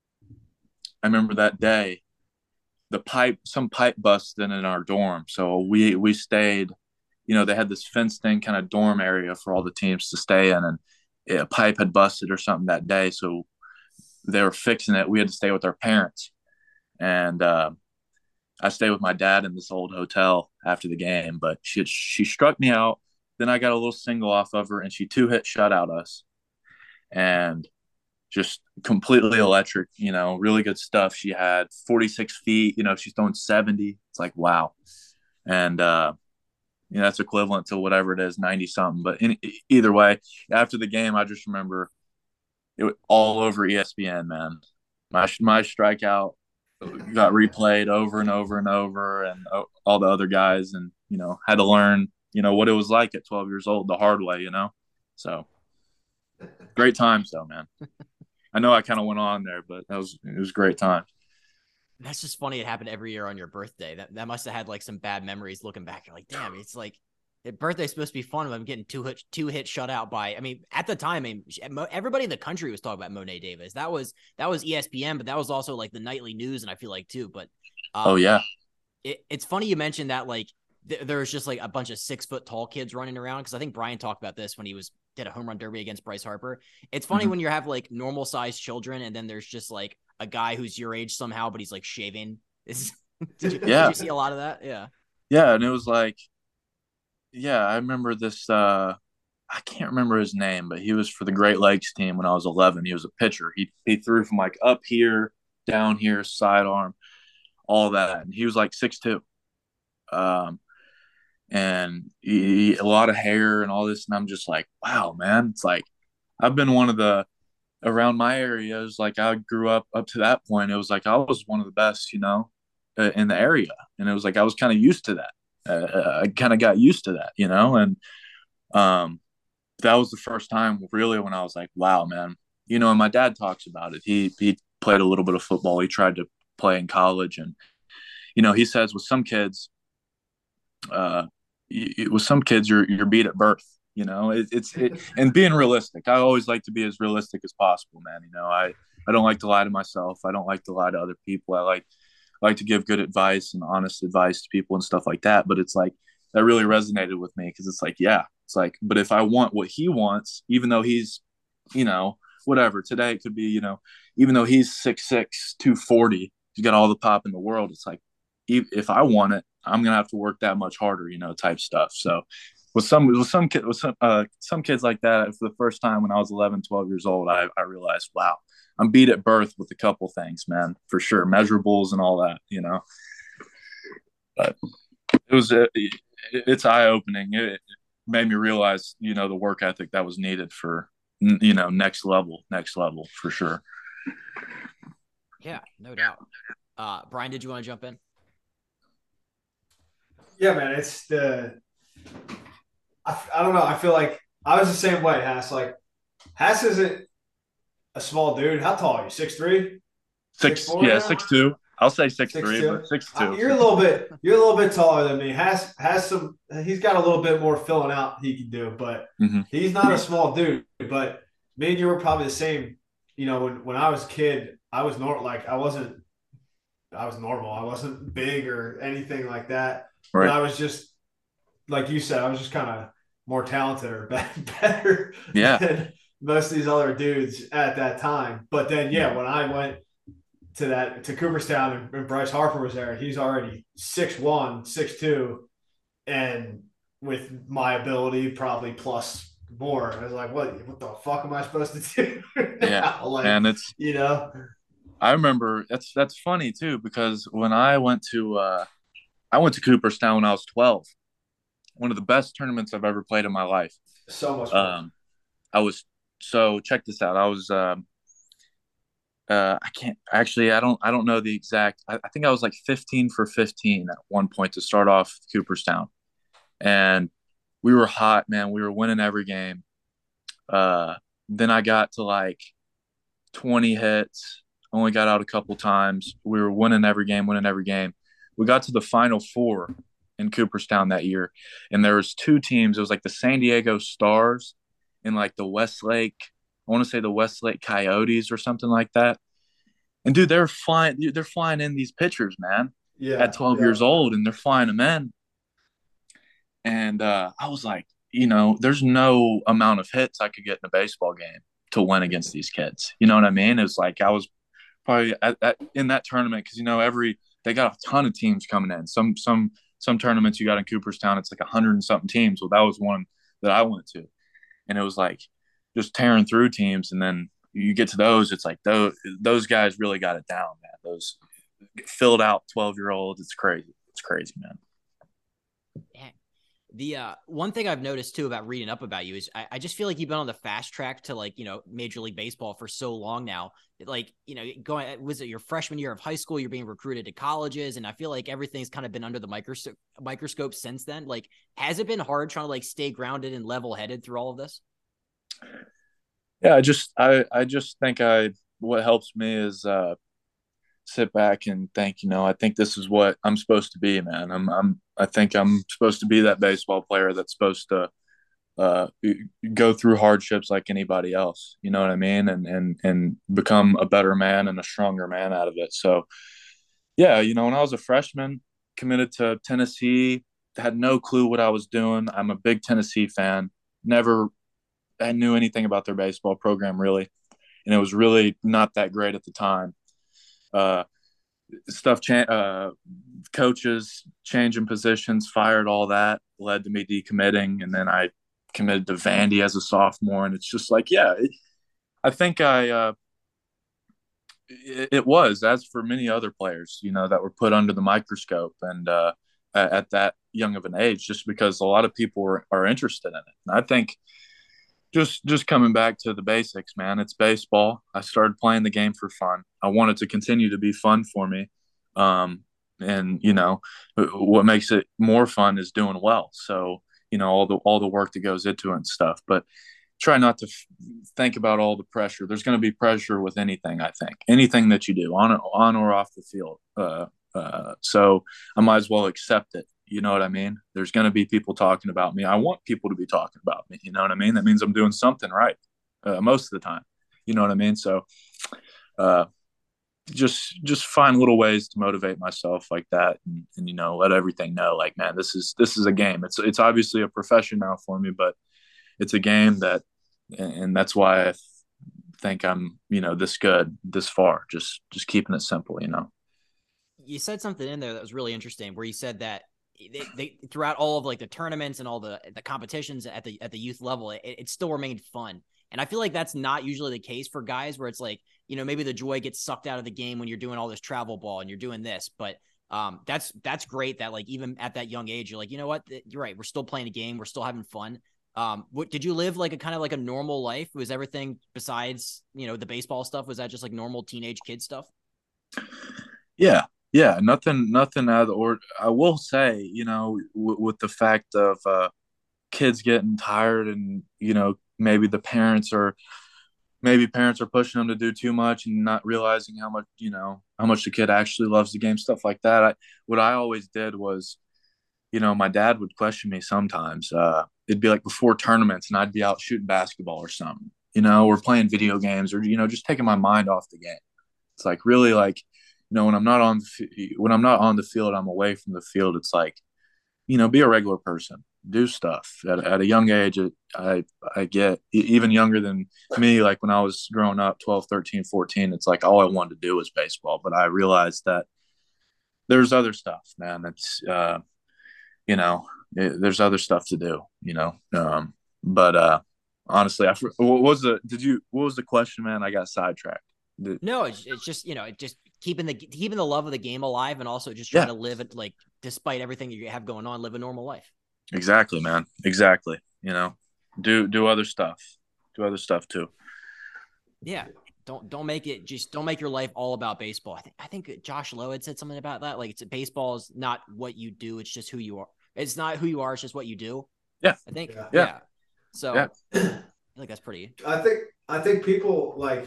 I remember that day, the pipe, some pipe busted in our dorm. So we we stayed, you know, they had this fenced in kind of dorm area for all the teams to stay in, and a pipe had busted or something that day. So they were fixing it. We had to stay with our parents. And uh, I stayed with my dad in this old hotel after the game, but she she struck me out. Then I got a little single off of her, and she two hit shutout us. And just completely electric, you know, really good stuff. She had forty-six feet, you know, she's throwing seventy. It's like, wow. And, uh, you know, that's equivalent to whatever it is, ninety something. But in, either way, after the game, I just remember it was all over E S P N, man. My, my strikeout, got replayed over and over and over, and uh, all the other guys, and you know had to learn you know what it was like at twelve years old the hard way. You know, so great times though, man. I know I kind of went on there, but that was it was a great time. That's just funny. It happened every year on your birthday. That that must have had like some bad memories looking back. You're like, damn, it's like the birthday's supposed to be fun. But I'm getting two hit two hit shut out by. I mean, at the time, I mean, everybody in the country was talking about Monet Davis. That was that was E S P N, but that was also like the nightly news, and I feel like too. But um, oh yeah, it, it's funny you mentioned that. Like th- there was just like a bunch of six foot tall kids running around, because I think Brian talked about this when he was did a home run derby against Bryce Harper. It's funny mm-hmm. when you have like normal sized children, and then there's just like a guy who's your age somehow, but he's like shaving. Is, did, you, yeah. did you see a lot of that? Yeah. Yeah. And it was like, yeah, I remember this, uh, I can't remember his name, but he was for the Great Lakes team when I was eleven. He was a pitcher. He, he threw from like up here, down here, sidearm, all that. And he was like six two. Um, and he, a lot of hair and all this. And I'm just like, wow, man. It's like, I've been one of the, around my areas, like I grew up up to that point, it was like I was one of the best, you know, uh, in the area, and it was like I was kind of used to that. Uh, I kind of got used to that, you know, and um, that was the first time really when I was like, wow, man, you know. And my dad talks about it. He he played a little bit of football. He tried to play in college, and you know, he says with some kids, uh, with some kids, you're you're beat at birth. You know, it, it's it, and being realistic. I always like to be as realistic as possible, man. You know, I, I don't like to lie to myself. I don't like to lie to other people. I like I like to give good advice and honest advice to people and stuff like that. But it's like that really resonated with me, because it's like, yeah, it's like, but if I want what he wants, even though he's, you know, whatever. Today it could be, you know, even though he's six six, two forty, he's got all the pop in the world. It's like, if I want it, I'm gonna have to work that much harder, you know, type stuff. So. With some with some kid with some uh, some kids like that, for the first time when I was eleven, twelve years old, I, I realized, wow, I'm beat at birth with a couple things, man, for sure, measurables and all that, you know. But it was it, it's eye opening. It, it made me realize, you know, the work ethic that was needed for, you know, next level, next level for sure. Yeah, no doubt. Uh, Brian, did you want to jump in? Yeah, man, it's the. I, I don't know. I feel like I was the same way, Haas. Like, Haas isn't a small dude. How tall are you? Six three? Six, six yeah, six two. I'll say six, six three, two. But six two. Uh, you're a little bit. You're a little bit taller than me. Has has some. He's got a little bit more filling out he can do, but mm-hmm. he's not a small dude. But me and you were probably the same. You know, when when I was a kid, I was normal. Like I wasn't. I was normal. I wasn't big or anything like that. Right. But I was just. Like you said, I was just kind of more talented or better yeah. than most of these other dudes at that time. But then, yeah, when I went to that to Cooperstown and, and Bryce Harper was there, he's already six one, six two, and with my ability, probably plus more. I was like, what? What the fuck am I supposed to do? Yeah, like, and it's you know. I remember that's that's funny too, because when I went to uh, I went to Cooperstown when I was twelve. One of the best tournaments I've ever played in my life. So much fun. Um, I was so check this out. I was um, uh, I can't actually I don't I don't know the exact. I, I think I was like fifteen for fifteen at one point to start off Cooperstown, and we were hot, man. We were winning every game. Uh, then I got to like twenty hits. Only got out a couple times. We were winning every game, winning every game. We got to the Final Four in Cooperstown that year, and there was two teams. It was like the San Diego Stars and like the Westlake, I want to say the Westlake Coyotes or something like that. And dude, they're flying they're flying in these pitchers, man. Yeah, at twelve yeah. years old, and they're flying them in. And uh, I was like, you know, there's no amount of hits I could get in a baseball game to win against these kids. You know what I mean? It's like I was probably at, at, in that tournament, because you know every they got a ton of teams coming in. Some some Some tournaments you got in Cooperstown, it's like a hundred and something teams. Well, that was one that I went to, and it was like just tearing through teams. And then you get to those, it's like those those guys really got it down, man. Those filled out twelve year olds, it's crazy. It's crazy, man. Yeah. The uh, one thing I've noticed too about reading up about you is I, I just feel like you've been on the fast track to like, you know, Major League Baseball for so long now. Like, you know, going, was it your freshman year of high school? You're being recruited to colleges. And I feel like everything's kind of been under the microscope microscope since then. Like, has it been hard trying to like stay grounded and level headed through all of this? Yeah, I just, I, I just think I, what helps me is, uh, sit back and think, you know, I think this is what I'm supposed to be, man. I'm, I'm, I think I'm supposed to be that baseball player that's supposed to uh, go through hardships like anybody else. You know what I mean? And and and become a better man and a stronger man out of it. So, yeah, you know, when I was a freshman, committed to Tennessee, had no clue what I was doing. I'm a big Tennessee fan. Never, I knew anything about their baseball program really, and it was really not that great at the time. Uh, stuff cha- uh, coaches changing positions, fired, all that led to me decommitting, and then I committed to Vandy as a sophomore. And it's just like, yeah, it, I think I uh, it, it was, as for many other players, you know, that were put under the microscope and uh, at, at that young of an age, just because a lot of people are, are interested in it. And I think just just coming back to the basics, man, it's baseball. I started playing the game for fun. I want it to continue to be fun for me. Um, and, you know, what makes it more fun is doing well. So, you know, all the all the work that goes into it and stuff. But try not to f- think about all the pressure. There's going to be pressure with anything, I think. Anything that you do, on on or off the field. Uh, uh, so I might as well accept it. You know what I mean? There's going to be people talking about me. I want people to be talking about me. You know what I mean? That means I'm doing something right uh, most of the time. You know what I mean? So uh, just just find little ways to motivate myself like that, and, and you know, let everything know, like, man, this is this is a game. It's it's obviously a profession now for me, but it's a game that, and that's why I think I'm, you know, this good this far. Just just keeping it simple, you know. You said something in there that was really interesting, where you said that They, they throughout all of like the tournaments and all the the competitions at the at the youth level, it, it still remained fun. And I feel like that's not usually the case for guys, where it's like, you know, maybe the joy gets sucked out of the game when you're doing all this travel ball and you're doing this. But um, that's that's great that like even at that young age, you're like, you know what, you're right, we're still playing a game, we're still having fun. Um, what did you live like a kind of like a normal life? Was everything besides, you know, the baseball stuff, was that just like normal teenage kid stuff? Yeah, yeah, nothing, nothing out of the order. I will say, you know, w- with the fact of uh, kids getting tired, and you know, maybe the parents are, maybe parents are pushing them to do too much and not realizing how much, you know, how much the kid actually loves the game, stuff like that. I, what I always did was, you know, my dad would question me sometimes. Uh, it'd be like before tournaments, and I'd be out shooting basketball or something, you know, or playing video games, or you know, just taking my mind off the game. It's like really like, you know, when I'm not on the, when I'm not on the field, I'm away from the field. It's like, you know, be a regular person, do stuff at, at a young age. It, I, I get even younger than me. Like when I was growing up, twelve, thirteen, fourteen, it's like all I wanted to do was baseball. But I realized that there's other stuff, man. It's, uh, you know, it, there's other stuff to do, you know? Um, but, uh, honestly, I, what was the, did you, what was the question, man? I got sidetracked. Did, No, it's, it's just, you know, it just keeping the keeping the love of the game alive, and also just trying yeah. to live it, like, despite everything that you have going on, live a normal life. Exactly, man. Exactly. You know, do do other stuff. Do other stuff too. Yeah. Don't don't make it just don't make your life all about baseball. I think I think Josh Lowe had said something about that. Like, it's baseball is not what you do, it's just who you are. It's not who you are, it's just what you do. Yeah. I think. Yeah. Yeah. So yeah. I think that's pretty. I think I think people like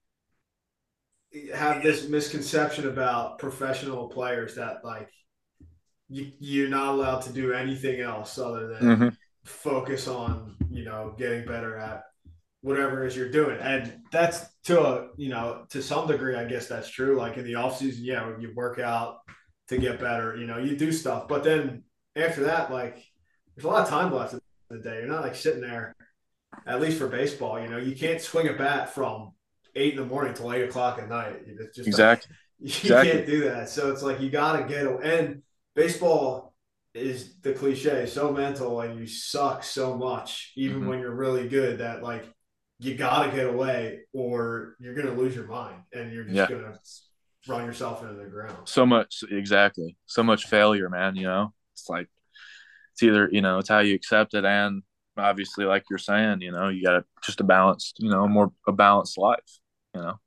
have this misconception about professional players that like you, you're not allowed to do anything else other than mm-hmm. focus on, you know, getting better at whatever it is you're doing. And that's to a, you know, to some degree, I guess that's true. Like in the off season, yeah, you work out to get better, you know, you do stuff, but then after that, like there's a lot of time left in the day. You're not like sitting there, at least for baseball, you know, you can't swing a bat from eight in the morning till eight o'clock at night. It's just exactly. Like, you exactly. can't do that. So it's like you got to get and baseball is the cliche, so mental, and you suck so much, even mm-hmm. when you're really good, that like you got to get away or you're going to lose your mind and you're just yeah. going to run yourself into the ground. So much. Exactly. So much failure, man. You know, it's like, it's either, you know, it's how you accept it. And obviously, like you're saying, you know, you got to just a balanced, you know, more a balanced life, you know,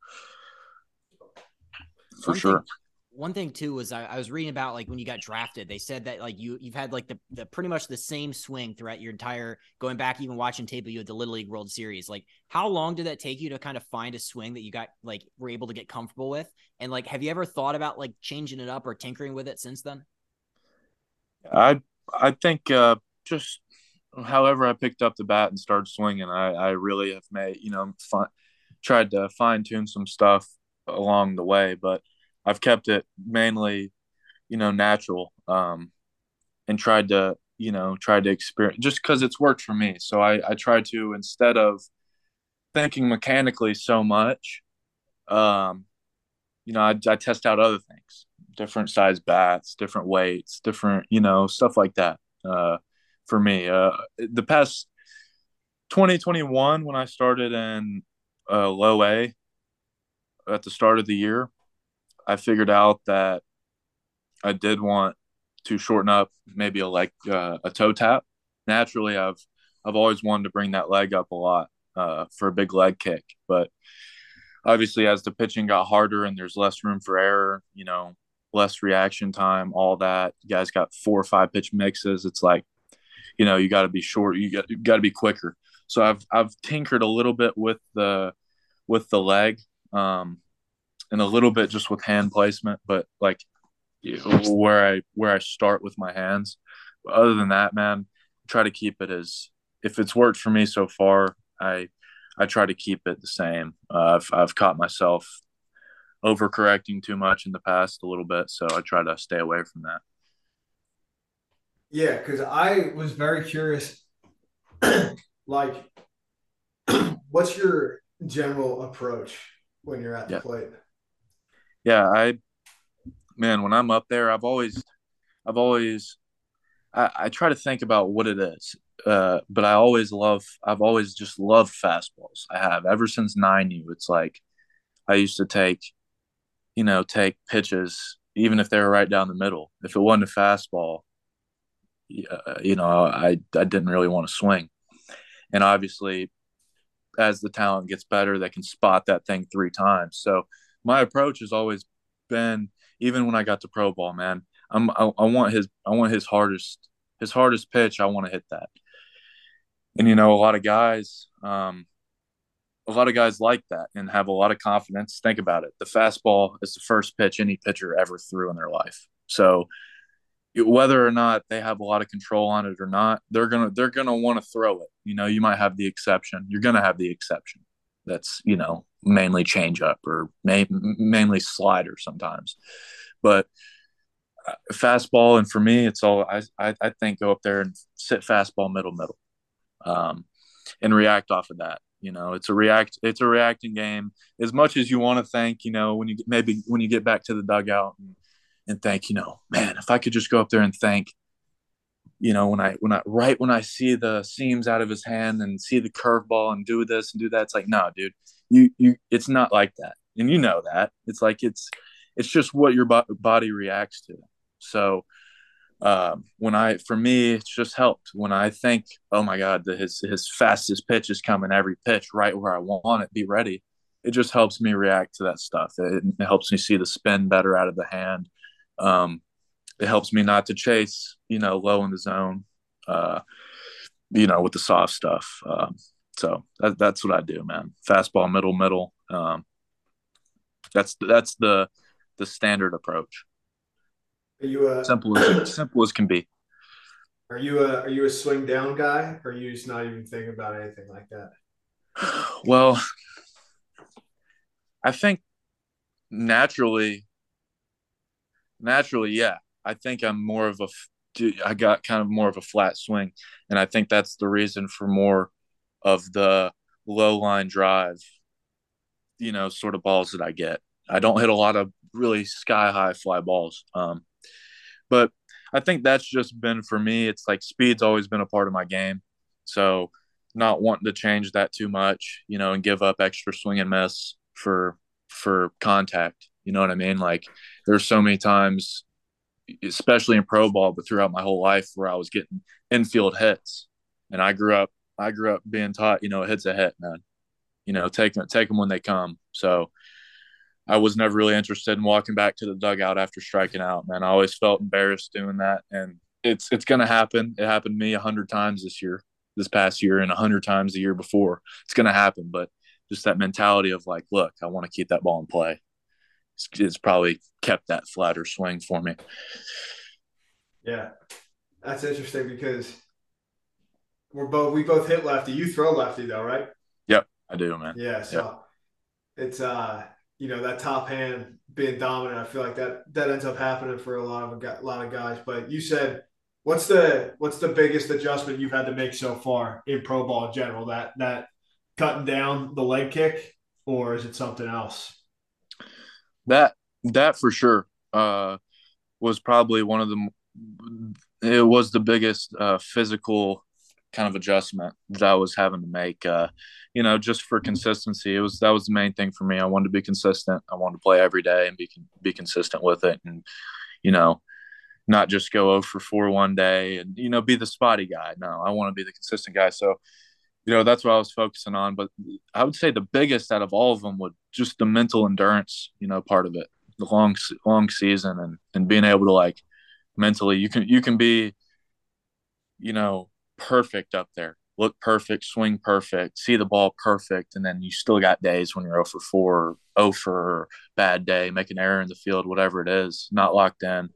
for One sure. thing, one thing too was I, I was reading about like when you got drafted, they said that like you you've had like the, the pretty much the same swing throughout your entire going back, even watching tape of you at the Little League World Series. Like, how long did that take you to kind of find a swing that you got like were able to get comfortable with? And like, have you ever thought about like changing it up or tinkering with it since then? I I think uh, just however I picked up the bat and started swinging, I I really have made, you know, fi- tried to fine tune some stuff along the way, but I've kept it mainly, you know, natural, um, and tried to, you know, tried to experience just because it's worked for me. So I, I try to, instead of thinking mechanically so much, um, you know, I, I test out other things, different size bats, different weights, different, you know, stuff like that. Uh, for me, uh, the past twenty twenty-one, when I started in uh, low A at the start of the year, I figured out that I did want to shorten up maybe a like uh, a toe tap. Naturally, I've I've always wanted to bring that leg up a lot uh, for a big leg kick, but obviously as the pitching got harder and there's less room for error, you know, less reaction time, all that. You guys got four or five pitch mixes. It's like, you know, you got to be short. You got you got to be quicker. So I've I've tinkered a little bit with the with the leg, um, and a little bit just with hand placement, but like where I where I start with my hands. But other than that, man, try to keep it as if it's worked for me so far. I I try to keep it the same. Uh, I've I've caught myself overcorrecting too much in the past a little bit, so I try to stay away from that. Yeah, because I was very curious. Like, what's your general approach when you're at the Yeah, plate? yeah. I man, when I'm up there, I've always I've always I, I try to think about what it is. Uh, but I always love I've always just loved fastballs. I have ever since nine U. It's like I used to take, you know, take pitches, even if they were right down the middle. If it wasn't a fastball, uh, you know, I I didn't really want to swing. And obviously, as the talent gets better, they can spot that thing three times. So my approach has always been, even when I got to pro ball, man, I'm I, I want his I want his hardest his hardest pitch. I want to hit that. And you know, a lot of guys, um, a lot of guys like that and have a lot of confidence. Think about it. The fastball is the first pitch any pitcher ever threw in their life. So whether or not they have a lot of control on it or not, they're gonna they're gonna want to throw it. You know, you might have the exception. You're gonna have the exception. That's, you know, mainly changeup or may, mainly slider sometimes, but uh, fastball. And for me, it's all I, I I think go up there and sit fastball middle middle, um, and react off of that. You know, it's a react it's a reacting game. As much as you want to think, you know, when you maybe when you get back to the dugout and and think, you know, man, if I could just go up there and think, you know, when I when I right when I see the seams out of his hand and see the curveball and do this and do that, it's like, no, dude, you you it's not like that, and you know that. It's like it's it's just what your bo- body reacts to. So um, when I for me, it's just helped when I think, oh my God, the, his his fastest pitch is coming every pitch right where I want it, be ready. It just helps me react to that stuff. It, it helps me see the spin better out of the hand. Um, it helps me not to chase, you know, low in the zone, uh, you know, with the soft stuff. Um, so that, that's what I do, man. Fastball, middle, middle. Um, that's that's the the standard approach. Are you a Simple as simple as can be. are you a are you a swing down guy, or are you just not even thinking about anything like that? Well, I think naturally, naturally, yeah. I think I'm more of a I got kind of more of a flat swing, and I think that's the reason for more of the low line drive, you know, sort of balls that I get. I don't hit a lot of really sky high fly balls, um, but I think that's just been for me. It's like speed's always been a part of my game, so not wanting to change that too much, you know, and give up extra swing and miss for for contact. You know what I mean? Like there's so many times, especially in pro ball, but throughout my whole life, where I was getting infield hits. And I grew up, I grew up being taught, you know, a hit's a hit, man. You know, take them, take them when they come. So I was never really interested in walking back to the dugout after striking out, man. I always felt embarrassed doing that, and it's it's gonna happen. It happened to me a hundred times this year, this past year, and a hundred times the year before. It's gonna happen, but just that mentality of like, look, I want to keep that ball in play. It's, it's probably kept that flatter swing for me. Yeah, that's interesting because we're both we both hit lefty. You throw lefty though, right? Yep, I do, man. Yeah, so yep. it's uh, you know, that top hand being dominant. I feel like that that ends up happening for a lot of a lot of guys. But you said, what's the what's the biggest adjustment you've had to make so far in pro ball in general? That that cutting down the leg kick, or is it something else? That that for sure uh, was probably one of the. It was the biggest uh, physical kind of adjustment that I was having to make. Uh, you know, just for consistency, it was that was the main thing for me. I wanted to be consistent. I wanted to play every day and be be consistent with it, and you know, not just go oh for four one day and you know be the spotty guy. No, I want to be the consistent guy. So, you know, that's what I was focusing on. But I would say the biggest out of all of them was just the mental endurance. You know, part of it, the long long season, and and being able to like mentally, you can you can be, you know, perfect up there, look perfect, swing perfect, see the ball perfect, and then you still got days when you're oh for four, oh for bad day, make an error in the field, whatever it is, not locked in.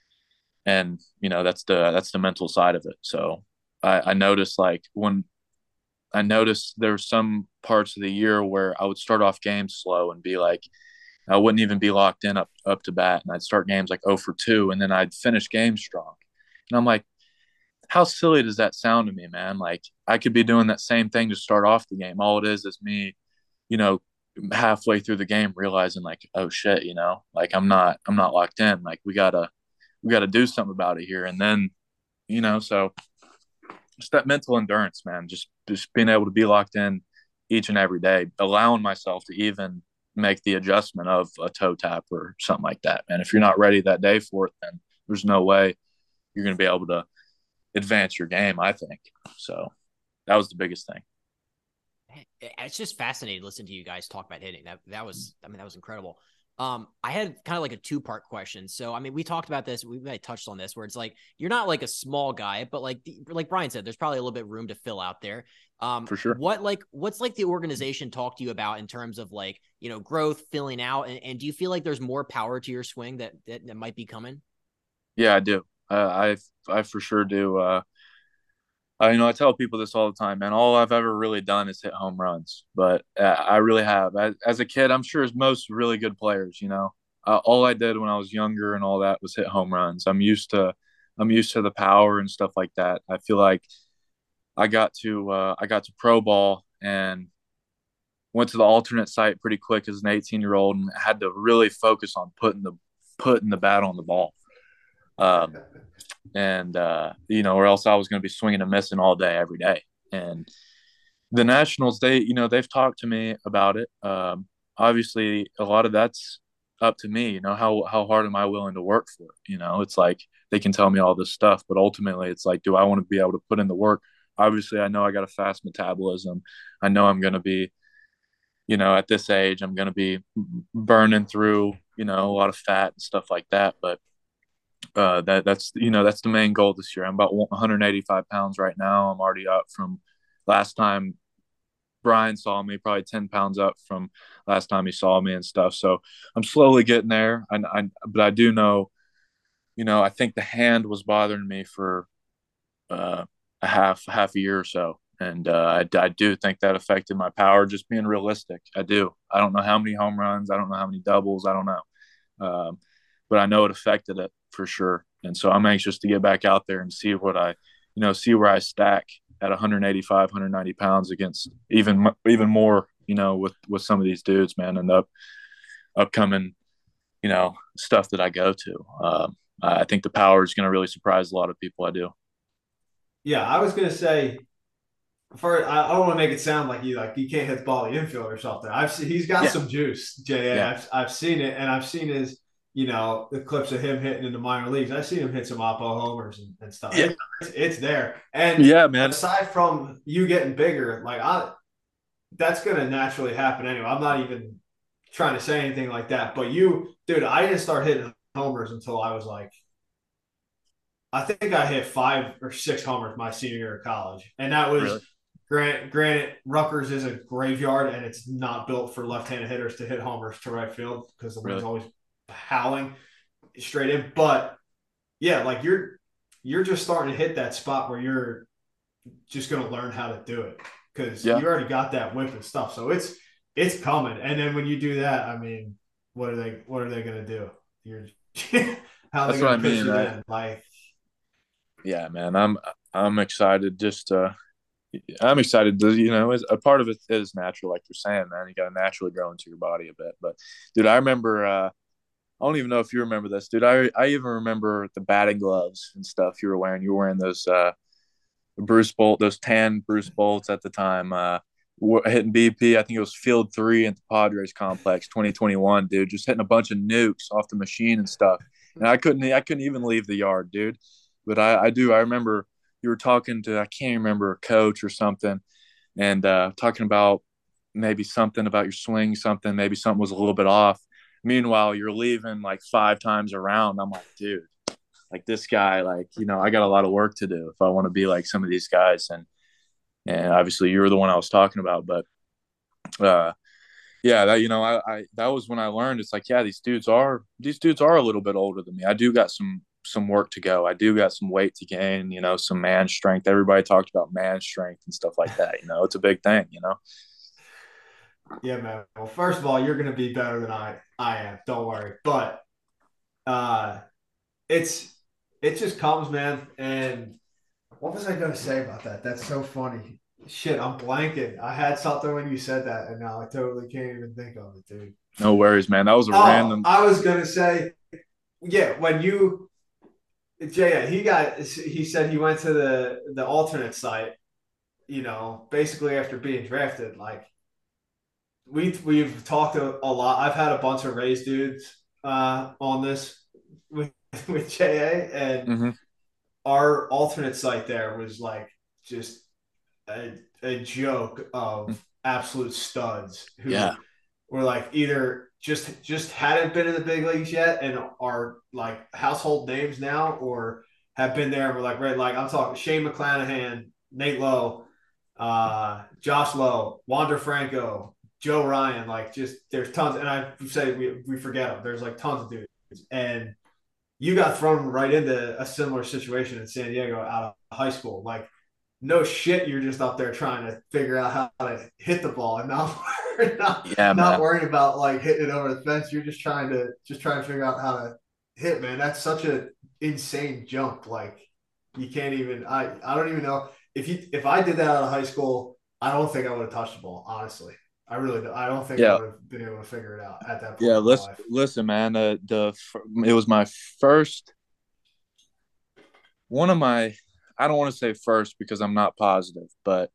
And you know that's the that's the mental side of it. So I, I noticed like when I noticed there were some parts of the year where I would start off games slow and be like, I wouldn't even be locked in up up to bat, and I'd start games like oh for two, and then I'd finish games strong. And I'm like, how silly does that sound to me, man? Like I could be doing that same thing to start off the game. All it is is me, you know, halfway through the game realizing like, oh shit, you know, like I'm not I'm not locked in. Like we gotta we gotta do something about it here. And then, you know, so just that mental endurance, man. Just just being able to be locked in each and every day, allowing myself to even make the adjustment of a toe tap or something like that, man. If you're not ready that day for it, then there's no way you're going to be able to advance your game, I think. So that was the biggest thing. It's just fascinating listening to you guys talk about hitting. That that was, I mean, that was incredible. Um, I had kind of like a two-part question. So, I mean, we talked about this. We might touched on this, where it's like you're not like a small guy, but like like Brian said, there's probably a little bit of room to fill out there. Um, For sure. What like what's like the organization talk to you about in terms of like, you know, growth, filling out, and, and do you feel like there's more power to your swing that that, that might be coming? Yeah, I do. Uh, I I for sure do. Uh, I you know I tell people this all the time, man. All I've ever really done is hit home runs, but uh, I really have. As, as a kid, I'm sure as most really good players, you know, uh, all I did when I was younger and all that was hit home runs. I'm used to, I'm used to the power and stuff like that. I feel like I got to uh, I got to pro ball and went to the alternate site pretty quick as an eighteen year old and had to really focus on putting the putting the bat on the ball. Um, and uh, you know, or else I was going to be swinging and missing all day, every day. And the Nationals, they, you know, they've talked to me about it. Um, obviously, a lot of that's up to me. You know, how how hard am I willing to work for it? You know, it's like they can tell me all this stuff, but ultimately, it's like, do I want to be able to put in the work? Obviously, I know I got a fast metabolism. I know I'm going to be, you know, at this age, I'm going to be burning through, you know, a lot of fat and stuff like that. But uh, that that's, you know, that's the main goal this year. I'm about one hundred eighty-five pounds right now. I'm already up from last time Brian saw me, probably ten pounds up from last time he saw me and stuff. So I'm slowly getting there. I, I but I do know, you know, I think the hand was bothering me for uh, a half, half a year or so. And uh, I, I do think that affected my power, just being realistic. I do. I don't know how many home runs. I don't know how many doubles. I don't know. Um, but I know it affected it for sure. And so I'm anxious to get back out there and see what I, you know, see where I stack at one eighty-five, one ninety pounds against even, even more, you know, with, with some of these dudes, man, and the up, upcoming, you know, stuff that I go to. Um, I think the power is going to really surprise a lot of people. I do. Yeah. I was going to say, For I, I don't want to make it sound like you like you can't hit the ball in the infield or something. I've seen, he's got yeah. some juice, J A. Yeah. I've I've seen it, and I've seen his you know, the clips of him hitting in the minor leagues. I've seen him hit some oppo homers and, and stuff. Yeah. It's, it's there. And yeah, man. aside from you getting bigger, like I, that's going to naturally happen anyway. I'm not even trying to say anything like that. But you, dude, I didn't start hitting homers until I was like, I think I hit five or six homers my senior year of college. And that was Really? Grant, granted, Rutgers is a graveyard, and it's not built for left-handed hitters to hit homers to right field because the wind's Really? always howling straight in. But yeah, like you're you're just starting to hit that spot where you're just going to learn how to do it because Yeah. you already got that whip and stuff. So it's it's coming. And then when you do that, I mean, what are they what are they going to do? You're how are That's they what I going to pitch mean, it right? in? Like, Yeah, man. I'm I'm excited. Just uh, I'm excited. To, you know, as a part of it is natural, like you're saying, man. You got to naturally grow into your body a bit. But, dude, I remember. Uh, I don't even know if you remember this, dude. I I even remember the batting gloves and stuff you were wearing. You were wearing those uh, Bruce Bolt, those tan Bruce Bolts at the time. Uh, hitting B P. I think it was Field Three at the Padres complex, twenty twenty-one, dude. Just hitting a bunch of nukes off the machine and stuff. And I couldn't. I couldn't even leave the yard, dude. But I, I do. I remember you were talking to, I can't remember, a coach or something, and uh, talking about maybe something about your swing, something, maybe something was a little bit off. Meanwhile, you're leaving like five times around. I'm like, dude, like this guy, like, you know, I got a lot of work to do if I want to be like some of these guys. And, and obviously you were the one I was talking about, but uh, yeah, that, you know, I, I, that was when I learned it's like, yeah, these dudes are, these dudes are a little bit older than me. I do got some, some work to go. I do got some weight to gain, you know, some man strength. Everybody talked about man strength and stuff like that. You know, it's a big thing, you know? yeah, man. Well, first of all, you're going to be better than I, I am. Don't worry. But uh, it's, it just comes, man. And what was I going to say about that? That's so funny. Shit, I'm blanking. I had something when you said that, and now I totally can't even think of it, dude. No worries, man. That was a oh, random. I was going to say, yeah, when you, Jay, he got, he said he went to the, the alternate site, you know, basically after being drafted. Like, we, we've talked a, a lot. I've had a bunch of Rays dudes uh, on this with, with J A, and mm-hmm. our alternate site there was like just a, a joke of absolute studs who Yeah. were like either just just hadn't been in the big leagues yet and are like household names now, or have been there and were like, right, like I'm talking Shane McClanahan, Nate Lowe, uh, Josh Lowe, Wander Franco, Joe Ryan, like just there's tons. And I say we, we forget them. There's like tons of dudes. And you got thrown right into a similar situation in San Diego out of high school. Like, no shit, you're just up there trying to figure out how to hit the ball and not not, yeah, not worrying about like hitting it over the fence. You're just trying to just trying to figure out how to hit, man. That's such an insane jump. Like, you can't even I I don't even know if you if I did that out of high school, I don't think I would have touched the ball, honestly. I really don't. I don't think yeah. I would have been able to figure it out at that point. Yeah, in my listen, life. listen, man. Uh, the it was my first, one of my. I don't want to say first because I'm not positive, but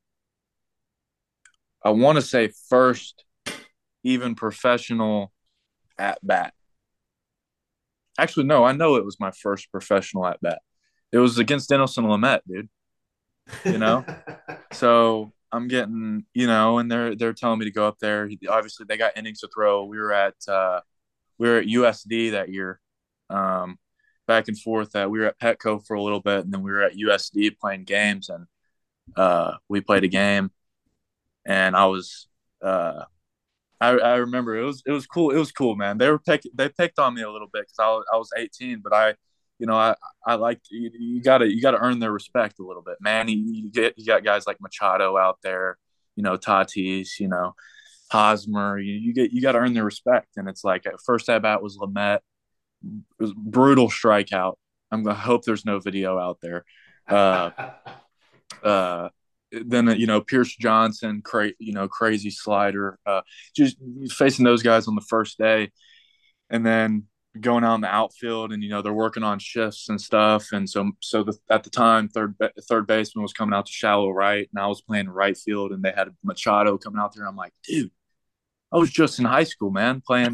I want to say first, even professional at bat. Actually, no, I know it was my first professional at bat. It was against Denelson Lamet, dude. You know, so I'm getting, you know, and they're they're telling me to go up there. Obviously, they got innings to throw. We were at uh, we were at U S D that year, um, back and forth. That we were at Petco for a little bit, and then we were at U S D playing games, and uh, we played a game, and I was. Uh, I, I remember it was it was cool. It was cool, man. They were pick, they picked on me a little bit because I was, I was eighteen, but I, you know, I I like you, you gotta you gotta earn their respect a little bit, man. You, you get you got guys like Machado out there, you know, Tatis, you know, Hosmer. You, you get you got to earn their respect, and it's like at first at bat was Lamet, it was brutal strikeout. I'm gonna hope there's no video out there. Uh, uh, then you know Pierce Johnson, cra- you know crazy slider. Uh, just facing those guys on the first day, and then going out in the outfield, and you know they're working on shifts and stuff. And so, so the, at the time, third third baseman was coming out to shallow right, and I was playing right field, and they had Machado coming out there. And I'm like, dude, I was just in high school, man, playing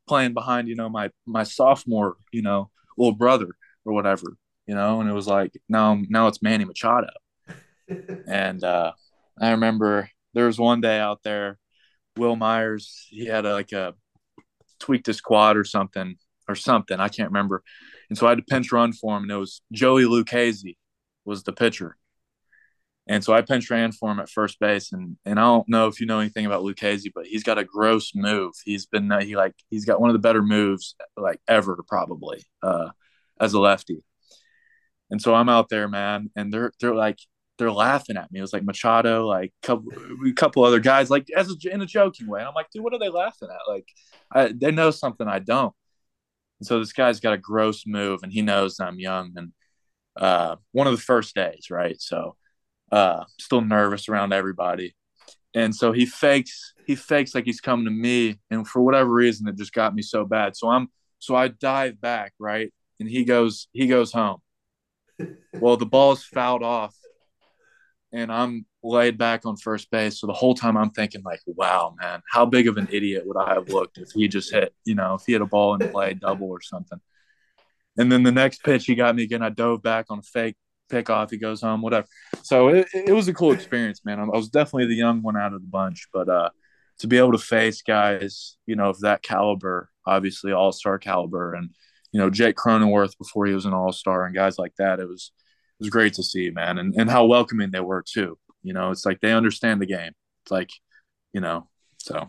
playing behind, you know, my my sophomore, you know, little brother or whatever, you know, and it was like now now it's Manny Machado. And uh, I remember there was one day out there, Will Myers, he had a, like a tweaked his quad or something or something. I can't remember. And so I had to pinch run for him, and it was Joey Lucchese was the pitcher. And so I pinch ran for him at first base, and and I don't know if you know anything about Lucchese, but he's got a gross move. He's been he like he's got one of the better moves like ever probably uh, as a lefty. And so I'm out there, man, and they're they're like they're laughing at me. It was like Machado, like couple a couple other guys, like as a, in a joking way. And I'm like, dude, what are they laughing at? Like, I, they know something I don't. And so this guy's got a gross move, and he knows I'm young, and uh, one of the first days, right? So uh, still nervous around everybody, and so he fakes he fakes like he's coming to me, and for whatever reason, it just got me so bad. So I'm so I dive back, right, and he goes he goes home. Well, the ball's fouled off, and I'm laid back on first base. So the whole time I'm thinking, like, wow, man, how big of an idiot would I have looked if he just hit, you know, if he had a ball in play, double or something. And then the next pitch, he got me again. I dove back on a fake pickoff. He goes home, whatever. So it, it was a cool experience, man. I was definitely the young one out of the bunch. But uh, to be able to face guys, you know, of that caliber, obviously all-star caliber, and, you know, Jake Cronenworth before he was an all-star and guys like that, it was it was great to see, man, and, and how welcoming they were too. You know, it's like they understand the game. It's like, you know, so.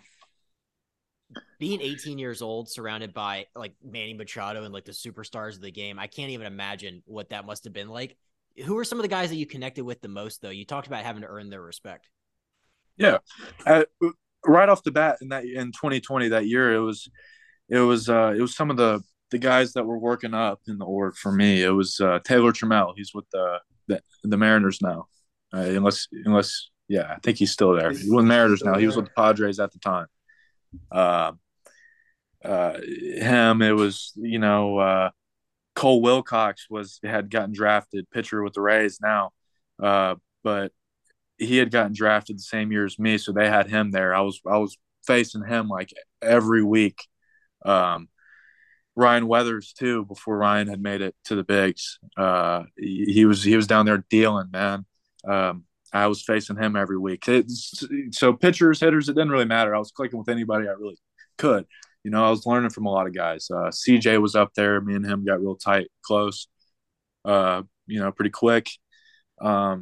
Being eighteen years old, surrounded by like Manny Machado and like the superstars of the game, I can't even imagine what that must have been like. Who are some of the guys that you connected with the most, though? You talked about having to earn their respect. Yeah, uh, right off the bat in that in twenty twenty that year, it was it was uh, it was some of the the guys that were working up in the org for me. It was uh, Taylor Trammell. He's with the the, the Mariners now, uh, unless unless yeah, I think he's still there. He's with the Mariners now. He was with the Padres at the time. Uh, uh, him. It was you know uh, Cole Wilcox was had gotten drafted, pitcher with the Rays now, uh, but he had gotten drafted the same year as me, so they had him there. I was I was facing him like every week. Um, Ryan Weathers too, before Ryan had made it to the bigs. Uh, he, he was he was down there dealing, man. Um, I was facing him every week. It, so pitchers, hitters, it didn't really matter. I was clicking with anybody I really could. You know, I was learning from a lot of guys. Uh, C J was up there. Me and him got real tight, close. Uh, you know, pretty quick. Um,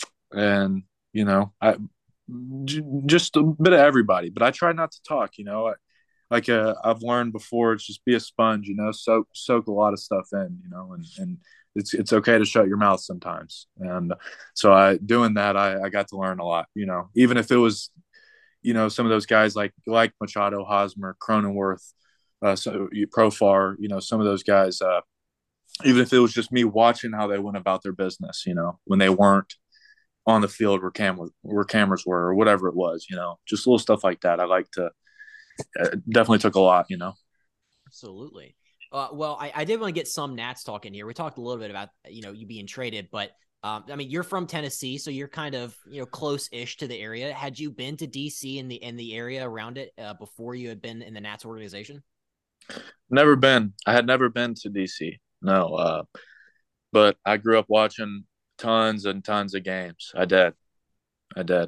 and you know, I j- just a bit of everybody. But I try not to talk. You know, I, like uh, I've learned before, it's just be a sponge. You know, soak soak a lot of stuff in. You know, and and it's it's okay to shut your mouth sometimes. And so I doing that, I, I got to learn a lot. You know, even if it was, you know, some of those guys like like Machado, Hosmer, Cronenworth, uh, so Profar, you know, some of those guys. Uh, even if it was just me watching how they went about their business, you know, when they weren't on the field where cameras where cameras were or whatever it was, you know, just little stuff like that. I like to uh, definitely took a lot, you know. Absolutely. Uh, well, I, I did want to get some Nats talking here. We talked a little bit about, you know, you being traded, but um, I mean, you're from Tennessee, so you're kind of, you know, close-ish to the area. Had you been to D C in the in the area around it uh, before you had been in the Nats organization? Never been. I had never been to D C. No, uh, but I grew up watching tons and tons of games. I did. I did.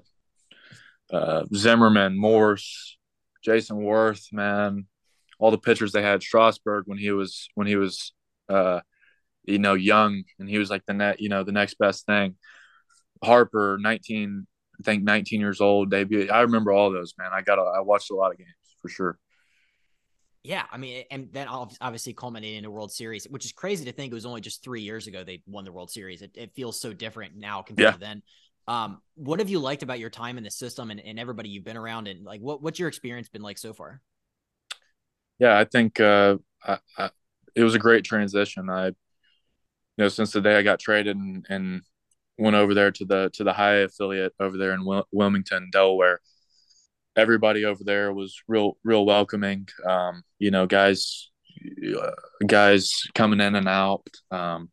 Uh, Zimmerman, Morse, Jason Worth, man, all the pitchers they had. Strasburg when he was when he was, uh, you know, young, and he was like the net, you know, the next best thing. Harper, nineteen, I think nineteen years old, debut. I remember all those, man. I got. A, I watched a lot of games for sure. Yeah, I mean, and then obviously culminating in a World Series, which is crazy to think it was only just three years ago they won the World Series. It, it feels so different now compared yeah. to then. Um, what have you liked about your time in the system and, and everybody you've been around, and like what what's your experience been like so far? Yeah, I think uh, I, I, it was a great transition. I, you know, since the day I got traded and, and went over there to the to the high affiliate over there in Wil- Wilmington, Delaware. Everybody over there was real, real welcoming. Um, you know, guys, uh, guys coming in and out, um,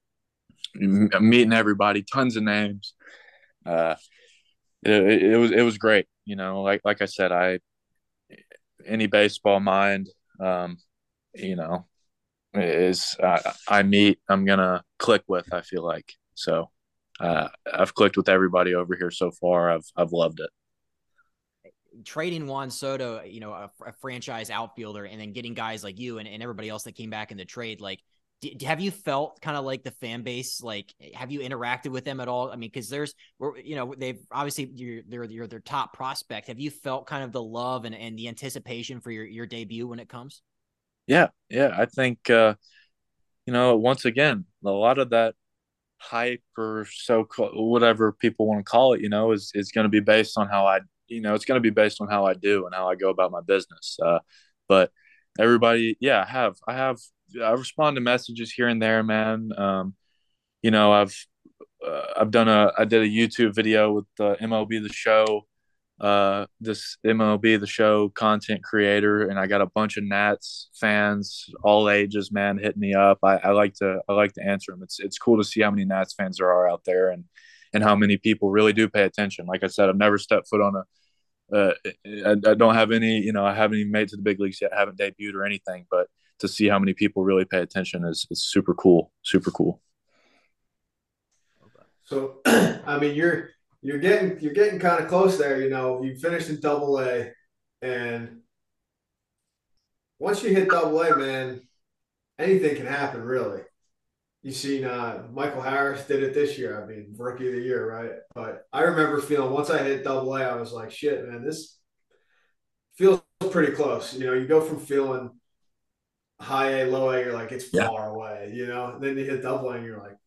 meeting everybody, tons of names. Uh, it, it, it was, it was great. You know, like, like I said, I, any baseball mind, um, you know, is uh, I meet, I'm gonna click with. I feel like so. Uh, I've clicked with everybody over here so far. I've I've loved it. Trading Juan Soto, you know, a, a franchise outfielder, and then getting guys like you and, and everybody else that came back in the trade, like, d- have you felt kind of like the fan base? Like, have you interacted with them at all? I mean, because there's, you know, they've obviously you're they're you're their top prospect. Have you felt kind of the love and, and the anticipation for your your debut when it comes? Yeah, yeah. I think uh, you know, once again, a lot of that hype or so whatever people want to call it, you know, is is going to be based on how I, you know, it's going to be based on how I do and how I go about my business. Uh, but everybody, yeah, I have, I have, I respond to messages here and there, man. Um, you know, I've, uh, I've done a, I did a YouTube video with the M L B The Show, uh, this M L B The Show content creator, and I got a bunch of Nats fans, all ages, man, hitting me up. I, I like to, I like to answer them. It's, it's cool to see how many Nats fans there are out there, and and how many people really do pay attention. Like I said, I've never stepped foot on a, uh, I, I don't have any, you know, I haven't even made it to the big leagues yet, I haven't debuted or anything, but to see how many people really pay attention is, is super cool, super cool. So, I mean, you're you're getting you're getting kind of close there. You know, you finished in Double A, and once you hit Double A, man, anything can happen. Really, you seen uh, Michael Harris did it this year. I mean, Rookie of the Year, right? But I remember feeling once I hit Double A, I was like, shit, man, this feels pretty close. You know, you go from feeling high A, low A, you're like it's Yeah. far away. You know, and then you hit Double A, and you're like,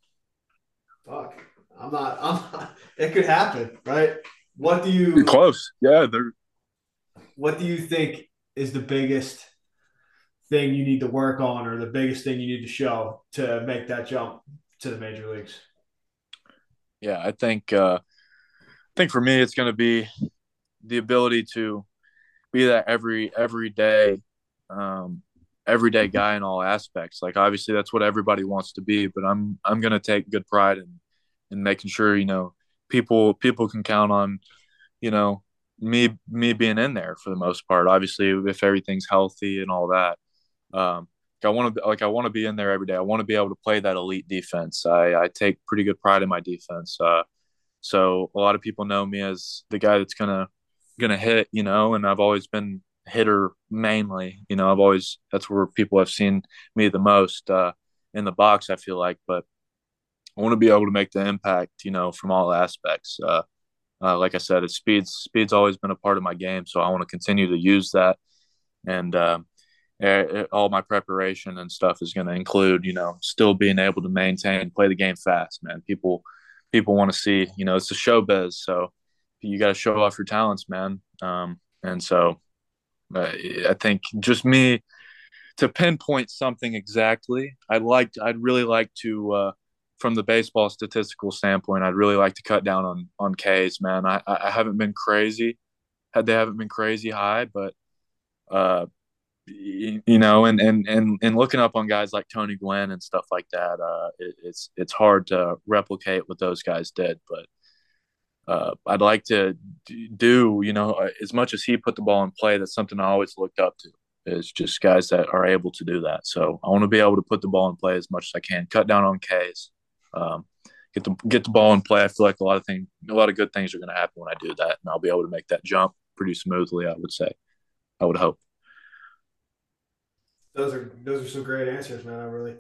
fuck. I'm not. I'm. Not, it could happen, right? What do you? You're close. Yeah, they're. What do you think is the biggest thing you need to work on, or the biggest thing you need to show to make that jump to the major leagues? Yeah, I think. Uh, I think for me, it's going to be the ability to be that every every day, um, everyday guy in all aspects. Like obviously, that's what everybody wants to be, but I'm I'm going to take good pride in and making sure, you know, people people can count on, you know, me me being in there for the most part. Obviously, if everything's healthy and all that, um, I want to like I want to be in there every day. I want to be able to play that elite defense. I, I take pretty good pride in my defense. Uh, so a lot of people know me as the guy that's gonna gonna hit, you know, and I've always been hitter mainly. You know, I've always that's where people have seen me the most uh, in the box. I feel like, but I want to be able to make the impact, you know, from all aspects. Uh, uh, like I said, it's speed's speed's always been a part of my game, so I want to continue to use that. And um, it, all my preparation and stuff is going to include, you know, still being able to maintain, play the game fast. Man, people people want to see, you know, it's a showbiz, so you got to show off your talents, man. Um, and so uh, I think just me to pinpoint something exactly, I'd like, to, I'd really like to. Uh, from the baseball statistical standpoint, I'd really like to cut down on on Ks, man. I I haven't been crazy, had they haven't been crazy high, but uh, you, you know, and and and and looking up on guys like Tony Gwynn and stuff like that, uh, it, it's it's hard to replicate what those guys did. But uh, I'd like to do, you know, as much as he put the ball in play. That's something I always looked up to. Is just guys that are able to do that. So I want to be able to put the ball in play as much as I can, cut down on Ks. Um, get the get the ball in play. I feel like a lot of things, a lot of good things are going to happen when I do that, and I'll be able to make that jump pretty smoothly. I would say, I would hope. Those are those are some great answers, man. I really,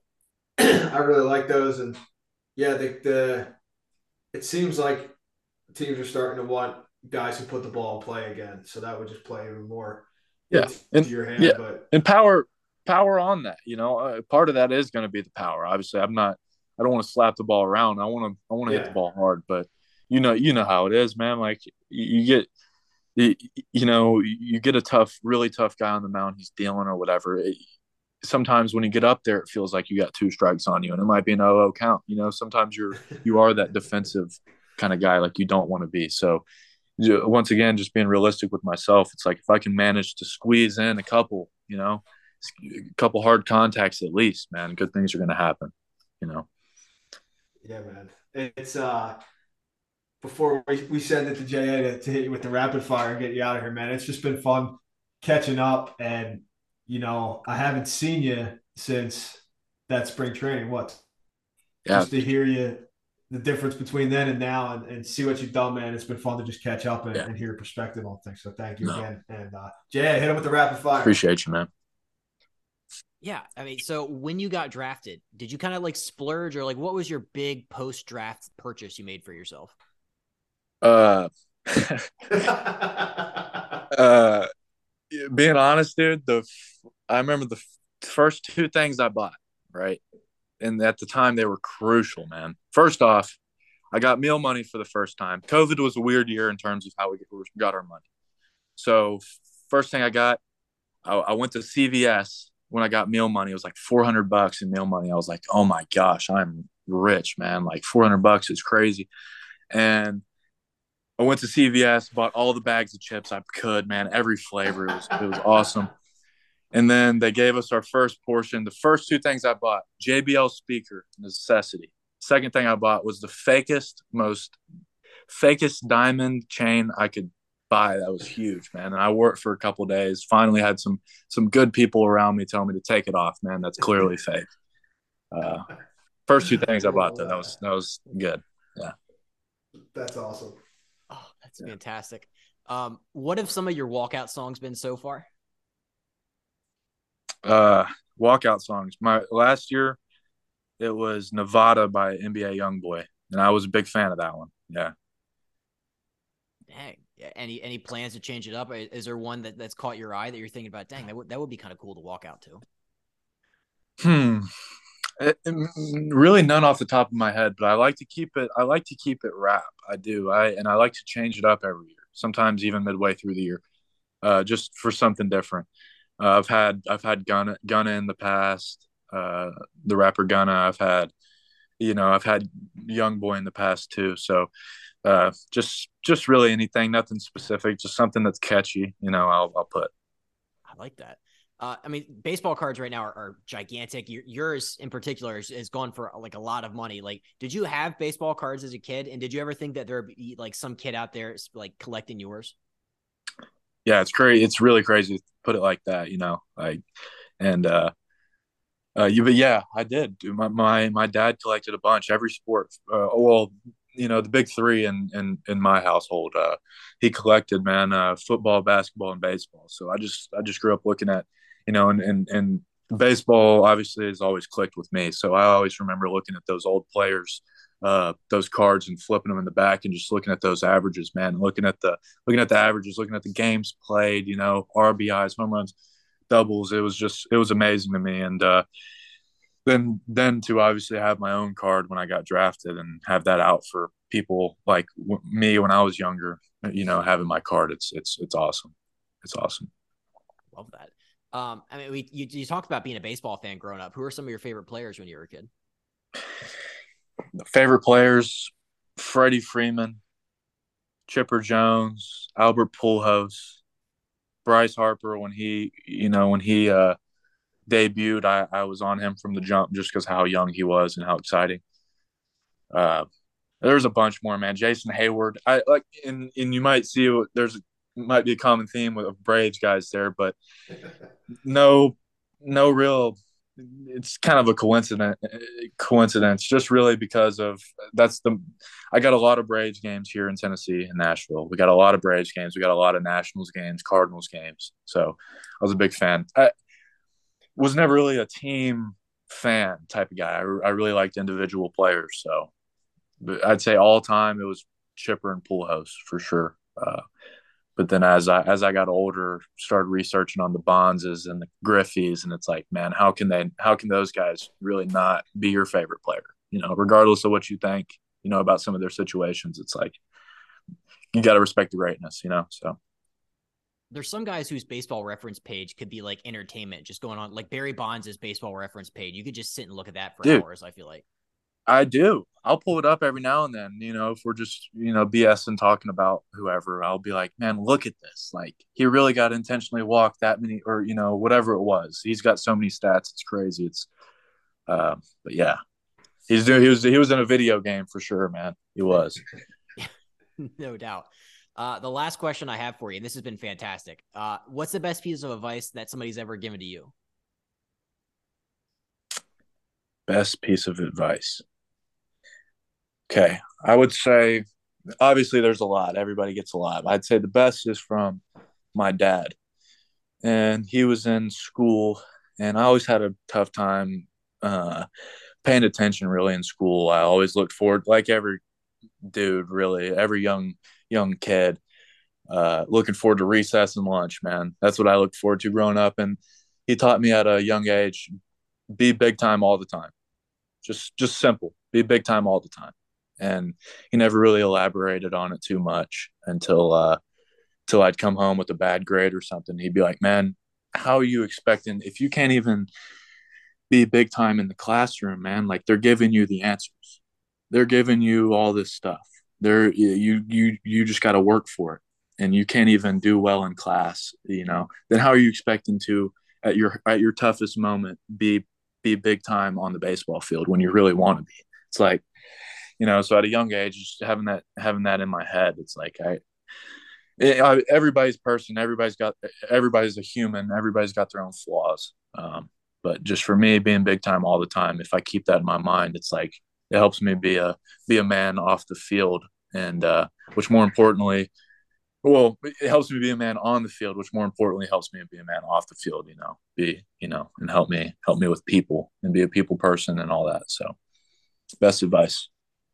I really like those, and yeah, the the it seems like teams are starting to want guys who put the ball in play again. So that would just play even more yeah, into and, your hand. Yeah, but and power power on that. You know, uh, part of that is going to be the power. Obviously, I'm not. I don't want to slap the ball around. I want to. I want to yeah. hit the ball hard. But you know, you know how it is, man. Like you, you get. You, you know, you get a tough, really tough guy on the mound. He's dealing or whatever. It, sometimes when you get up there, it feels like you got two strikes on you, and it might be an oh oh count. You know, sometimes you're you are that defensive kind of guy, like you don't want to be. So once again, just being realistic with myself, it's like if I can manage to squeeze in a couple, you know, a couple hard contacts at least, man, good things are going to happen. You know. Yeah, man. It's uh. Before we, we send it to J A to, to hit you with the rapid fire and get you out of here, man. It's just been fun catching up, and you know, I haven't seen you since that spring training. What? Yeah. Just to hear you, the difference between then and now, and, and see what you've done, man. It's been fun to just catch up and, Yeah. and hear your perspective on things. So thank you No. again. And uh, Jay, hit him with the rapid fire. Appreciate you, man. Yeah, I mean, so when you got drafted, did you kind of like splurge, or like what was your big post draft purchase you made for yourself? Uh, uh, being honest, dude, the I remember the first two things I bought, right? And at the time they were crucial, man. First off, I got meal money for the first time. COVID was a weird year in terms of how we got our money. So first thing I got, I, I went to C V S when I got meal money. It was like four hundred bucks in meal money. I was like, oh my gosh, I'm rich, man. Like four hundred bucks is crazy. And I went to C V S, bought all the bags of chips I could, man, every flavor. It was, it was awesome. And then they gave us our first portion. The first two things I bought, J B L speaker, necessity. Second thing I bought was the fakest, most fakest diamond chain I could buy. That was huge, man. And I wore it for a couple of days. Finally had some some good people around me telling me to take it off, man. That's clearly fake. Uh, first two things I bought, though, that was that was good. Yeah. That's awesome. Oh, that's yeah. fantastic. Um, what have some of your walkout songs been so far? Uh, walkout songs. My last year, it was Nevada by N B A Youngboy, and I was a big fan of that one. Yeah. Dang. Any any plans to change it up? Is there one that, that's caught your eye that you're thinking about? Dang, that would that would be kind of cool to walk out to. Hmm. It, it, really, none off the top of my head, but I like to keep it. I like to keep it rap. I do. I and I like to change it up every year. Sometimes even midway through the year, uh, just for something different. Uh, I've had I've had Gunna Gunna in the past. Uh, the rapper Gunna. I've had, you know, I've had Youngboy in the past too. So. Uh, just, just really anything, nothing specific, just something that's catchy. You know, I'll, I'll put. I like that. Uh, I mean, baseball cards right now are, are gigantic. Your, yours in particular is, is gone for like a lot of money. Like, did you have baseball cards as a kid, and did you ever think that there would be like some kid out there like collecting yours? Yeah, it's crazy. It's really crazy to put it like that. You know, like, and uh, uh, you, but yeah, I did. My my my dad collected a bunch, every sport. Uh, well. You know, the big three in in, in my household. Uh, he collected, man, uh, football, basketball, and baseball. So I just I just grew up looking at, you know, and and, and baseball obviously has always clicked with me. So I always remember looking at those old players, uh, those cards, and flipping them in the back, and just looking at those averages, man. Looking at the looking at the averages, looking at the games played, you know, R B Is, home runs, doubles. It was just it was amazing to me, and. uh Then, then to obviously have my own card when I got drafted and have that out for people like w- me when I was younger, you know, having my card, it's it's it's awesome. It's awesome. Love that. Um, I mean, we you, you talked about being a baseball fan growing up. Who are some of your favorite players when you were a kid? Favorite players: Freddie Freeman, Chipper Jones, Albert Pujols, Bryce Harper. When he, you know, when he uh, debuted, I, I was on him from the jump just because how young he was and how exciting. Uh, there's a bunch more, man. Jason Hayward. I like, and and you might see there's might be a common theme with Braves guys there, but no, no real. It's kind of a coincidence. Coincidence, just really because of that's the. I got a lot of Braves games here in Tennessee and Nashville. We got a lot of Braves games. We got a lot of Nationals games, Cardinals games. So I was a big fan. I, was never really a team fan type of guy. I, I really liked individual players. So but I'd say all time it was Chipper and Pujols for sure. Uh, but then as I as I got older, started researching on the Bonzes and the Griffeys, and it's like, man, how can they how can those guys really not be your favorite player? You know, regardless of what you think, you know, about some of their situations, it's like you got to respect the greatness, you know. So. There's some guys whose baseball reference page could be like entertainment, just going on like Barry Bonds' baseball reference page. You could just sit and look at that for Dude, hours, I feel like. I do. I'll pull it up every now and then, you know, if we're just, you know, BSing talking about whoever, I'll be like, man, look at this. Like he really got intentionally walked that many or, you know, whatever it was. He's got so many stats. It's crazy. It's, uh, but yeah, he's doing, he was, he was in a video game for sure, man. He was. No doubt. Uh, the last question I have for you, and this has been fantastic. Uh, what's the best piece of advice that somebody's ever given to you? Best piece of advice. Okay. I would say, obviously there's a lot. Everybody gets a lot. I'd say the best is from my dad. And he was in school, and I always had a tough time uh, paying attention really in school. I always looked forward, like every dude, really, every young young kid, uh, looking forward to recess and lunch, man. That's what I looked forward to growing up. And he taught me at a young age, be big time all the time. Just just simple, be big time all the time. And he never really elaborated on it too much until uh, until I'd come home with a bad grade or something. He'd be like, man, how are you expecting, if you can't even be big time in the classroom, man, like they're giving you the answers. They're giving you all this stuff. They're you you you just got to work for it, and you can't even do well in class, you know. Then how are you expecting to at your at your toughest moment be be big time on the baseball field when you really want to be? It's like, you know, so at a young age, just having that having that in my head, it's like I, it, I everybody's person, everybody's got everybody's a human, everybody's got their own flaws. Um, but just for me, being big time all the time, if I keep that in my mind, it's like it helps me be a be a man off the field, and uh, which more importantly, well, it helps me be a man on the field, which more importantly helps me be a man off the field. You know, be you know, and help me help me with people and be a people person and all that. So, best advice.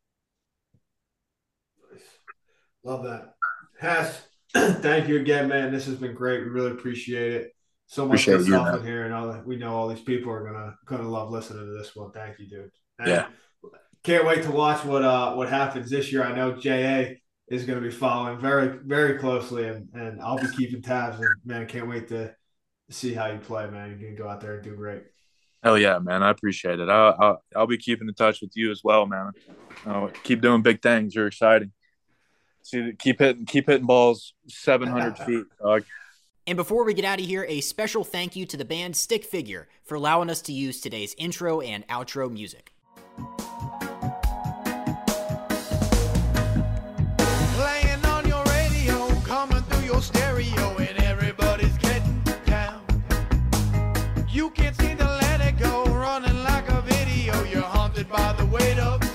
Love that. Haas, thank you again, man. This has been great. We really appreciate it. So much Appreciate good you, stuff man. in here, and all that. We know all these people are gonna gonna love listening to this one. Thank you, dude. And Yeah. can't wait to watch what uh what happens this year. I know J A is going to be following very very closely, and and I'll be keeping tabs. And man, can't wait to see how you play, man. You're gonna go out there and do great. Hell yeah, man. I appreciate it. I'll, I'll, I'll be keeping in touch with you as well, man. I'll keep doing big things. You're exciting. See, keep hitting, keep hitting balls seven hundred feet, dog. And before we get out of here, a special thank you to the band Stick Figure for allowing us to use today's intro and outro music. Playing on your radio, coming through your stereo, and everybody's getting down. You can't seem to let it go, running like a video. You're haunted by the weight of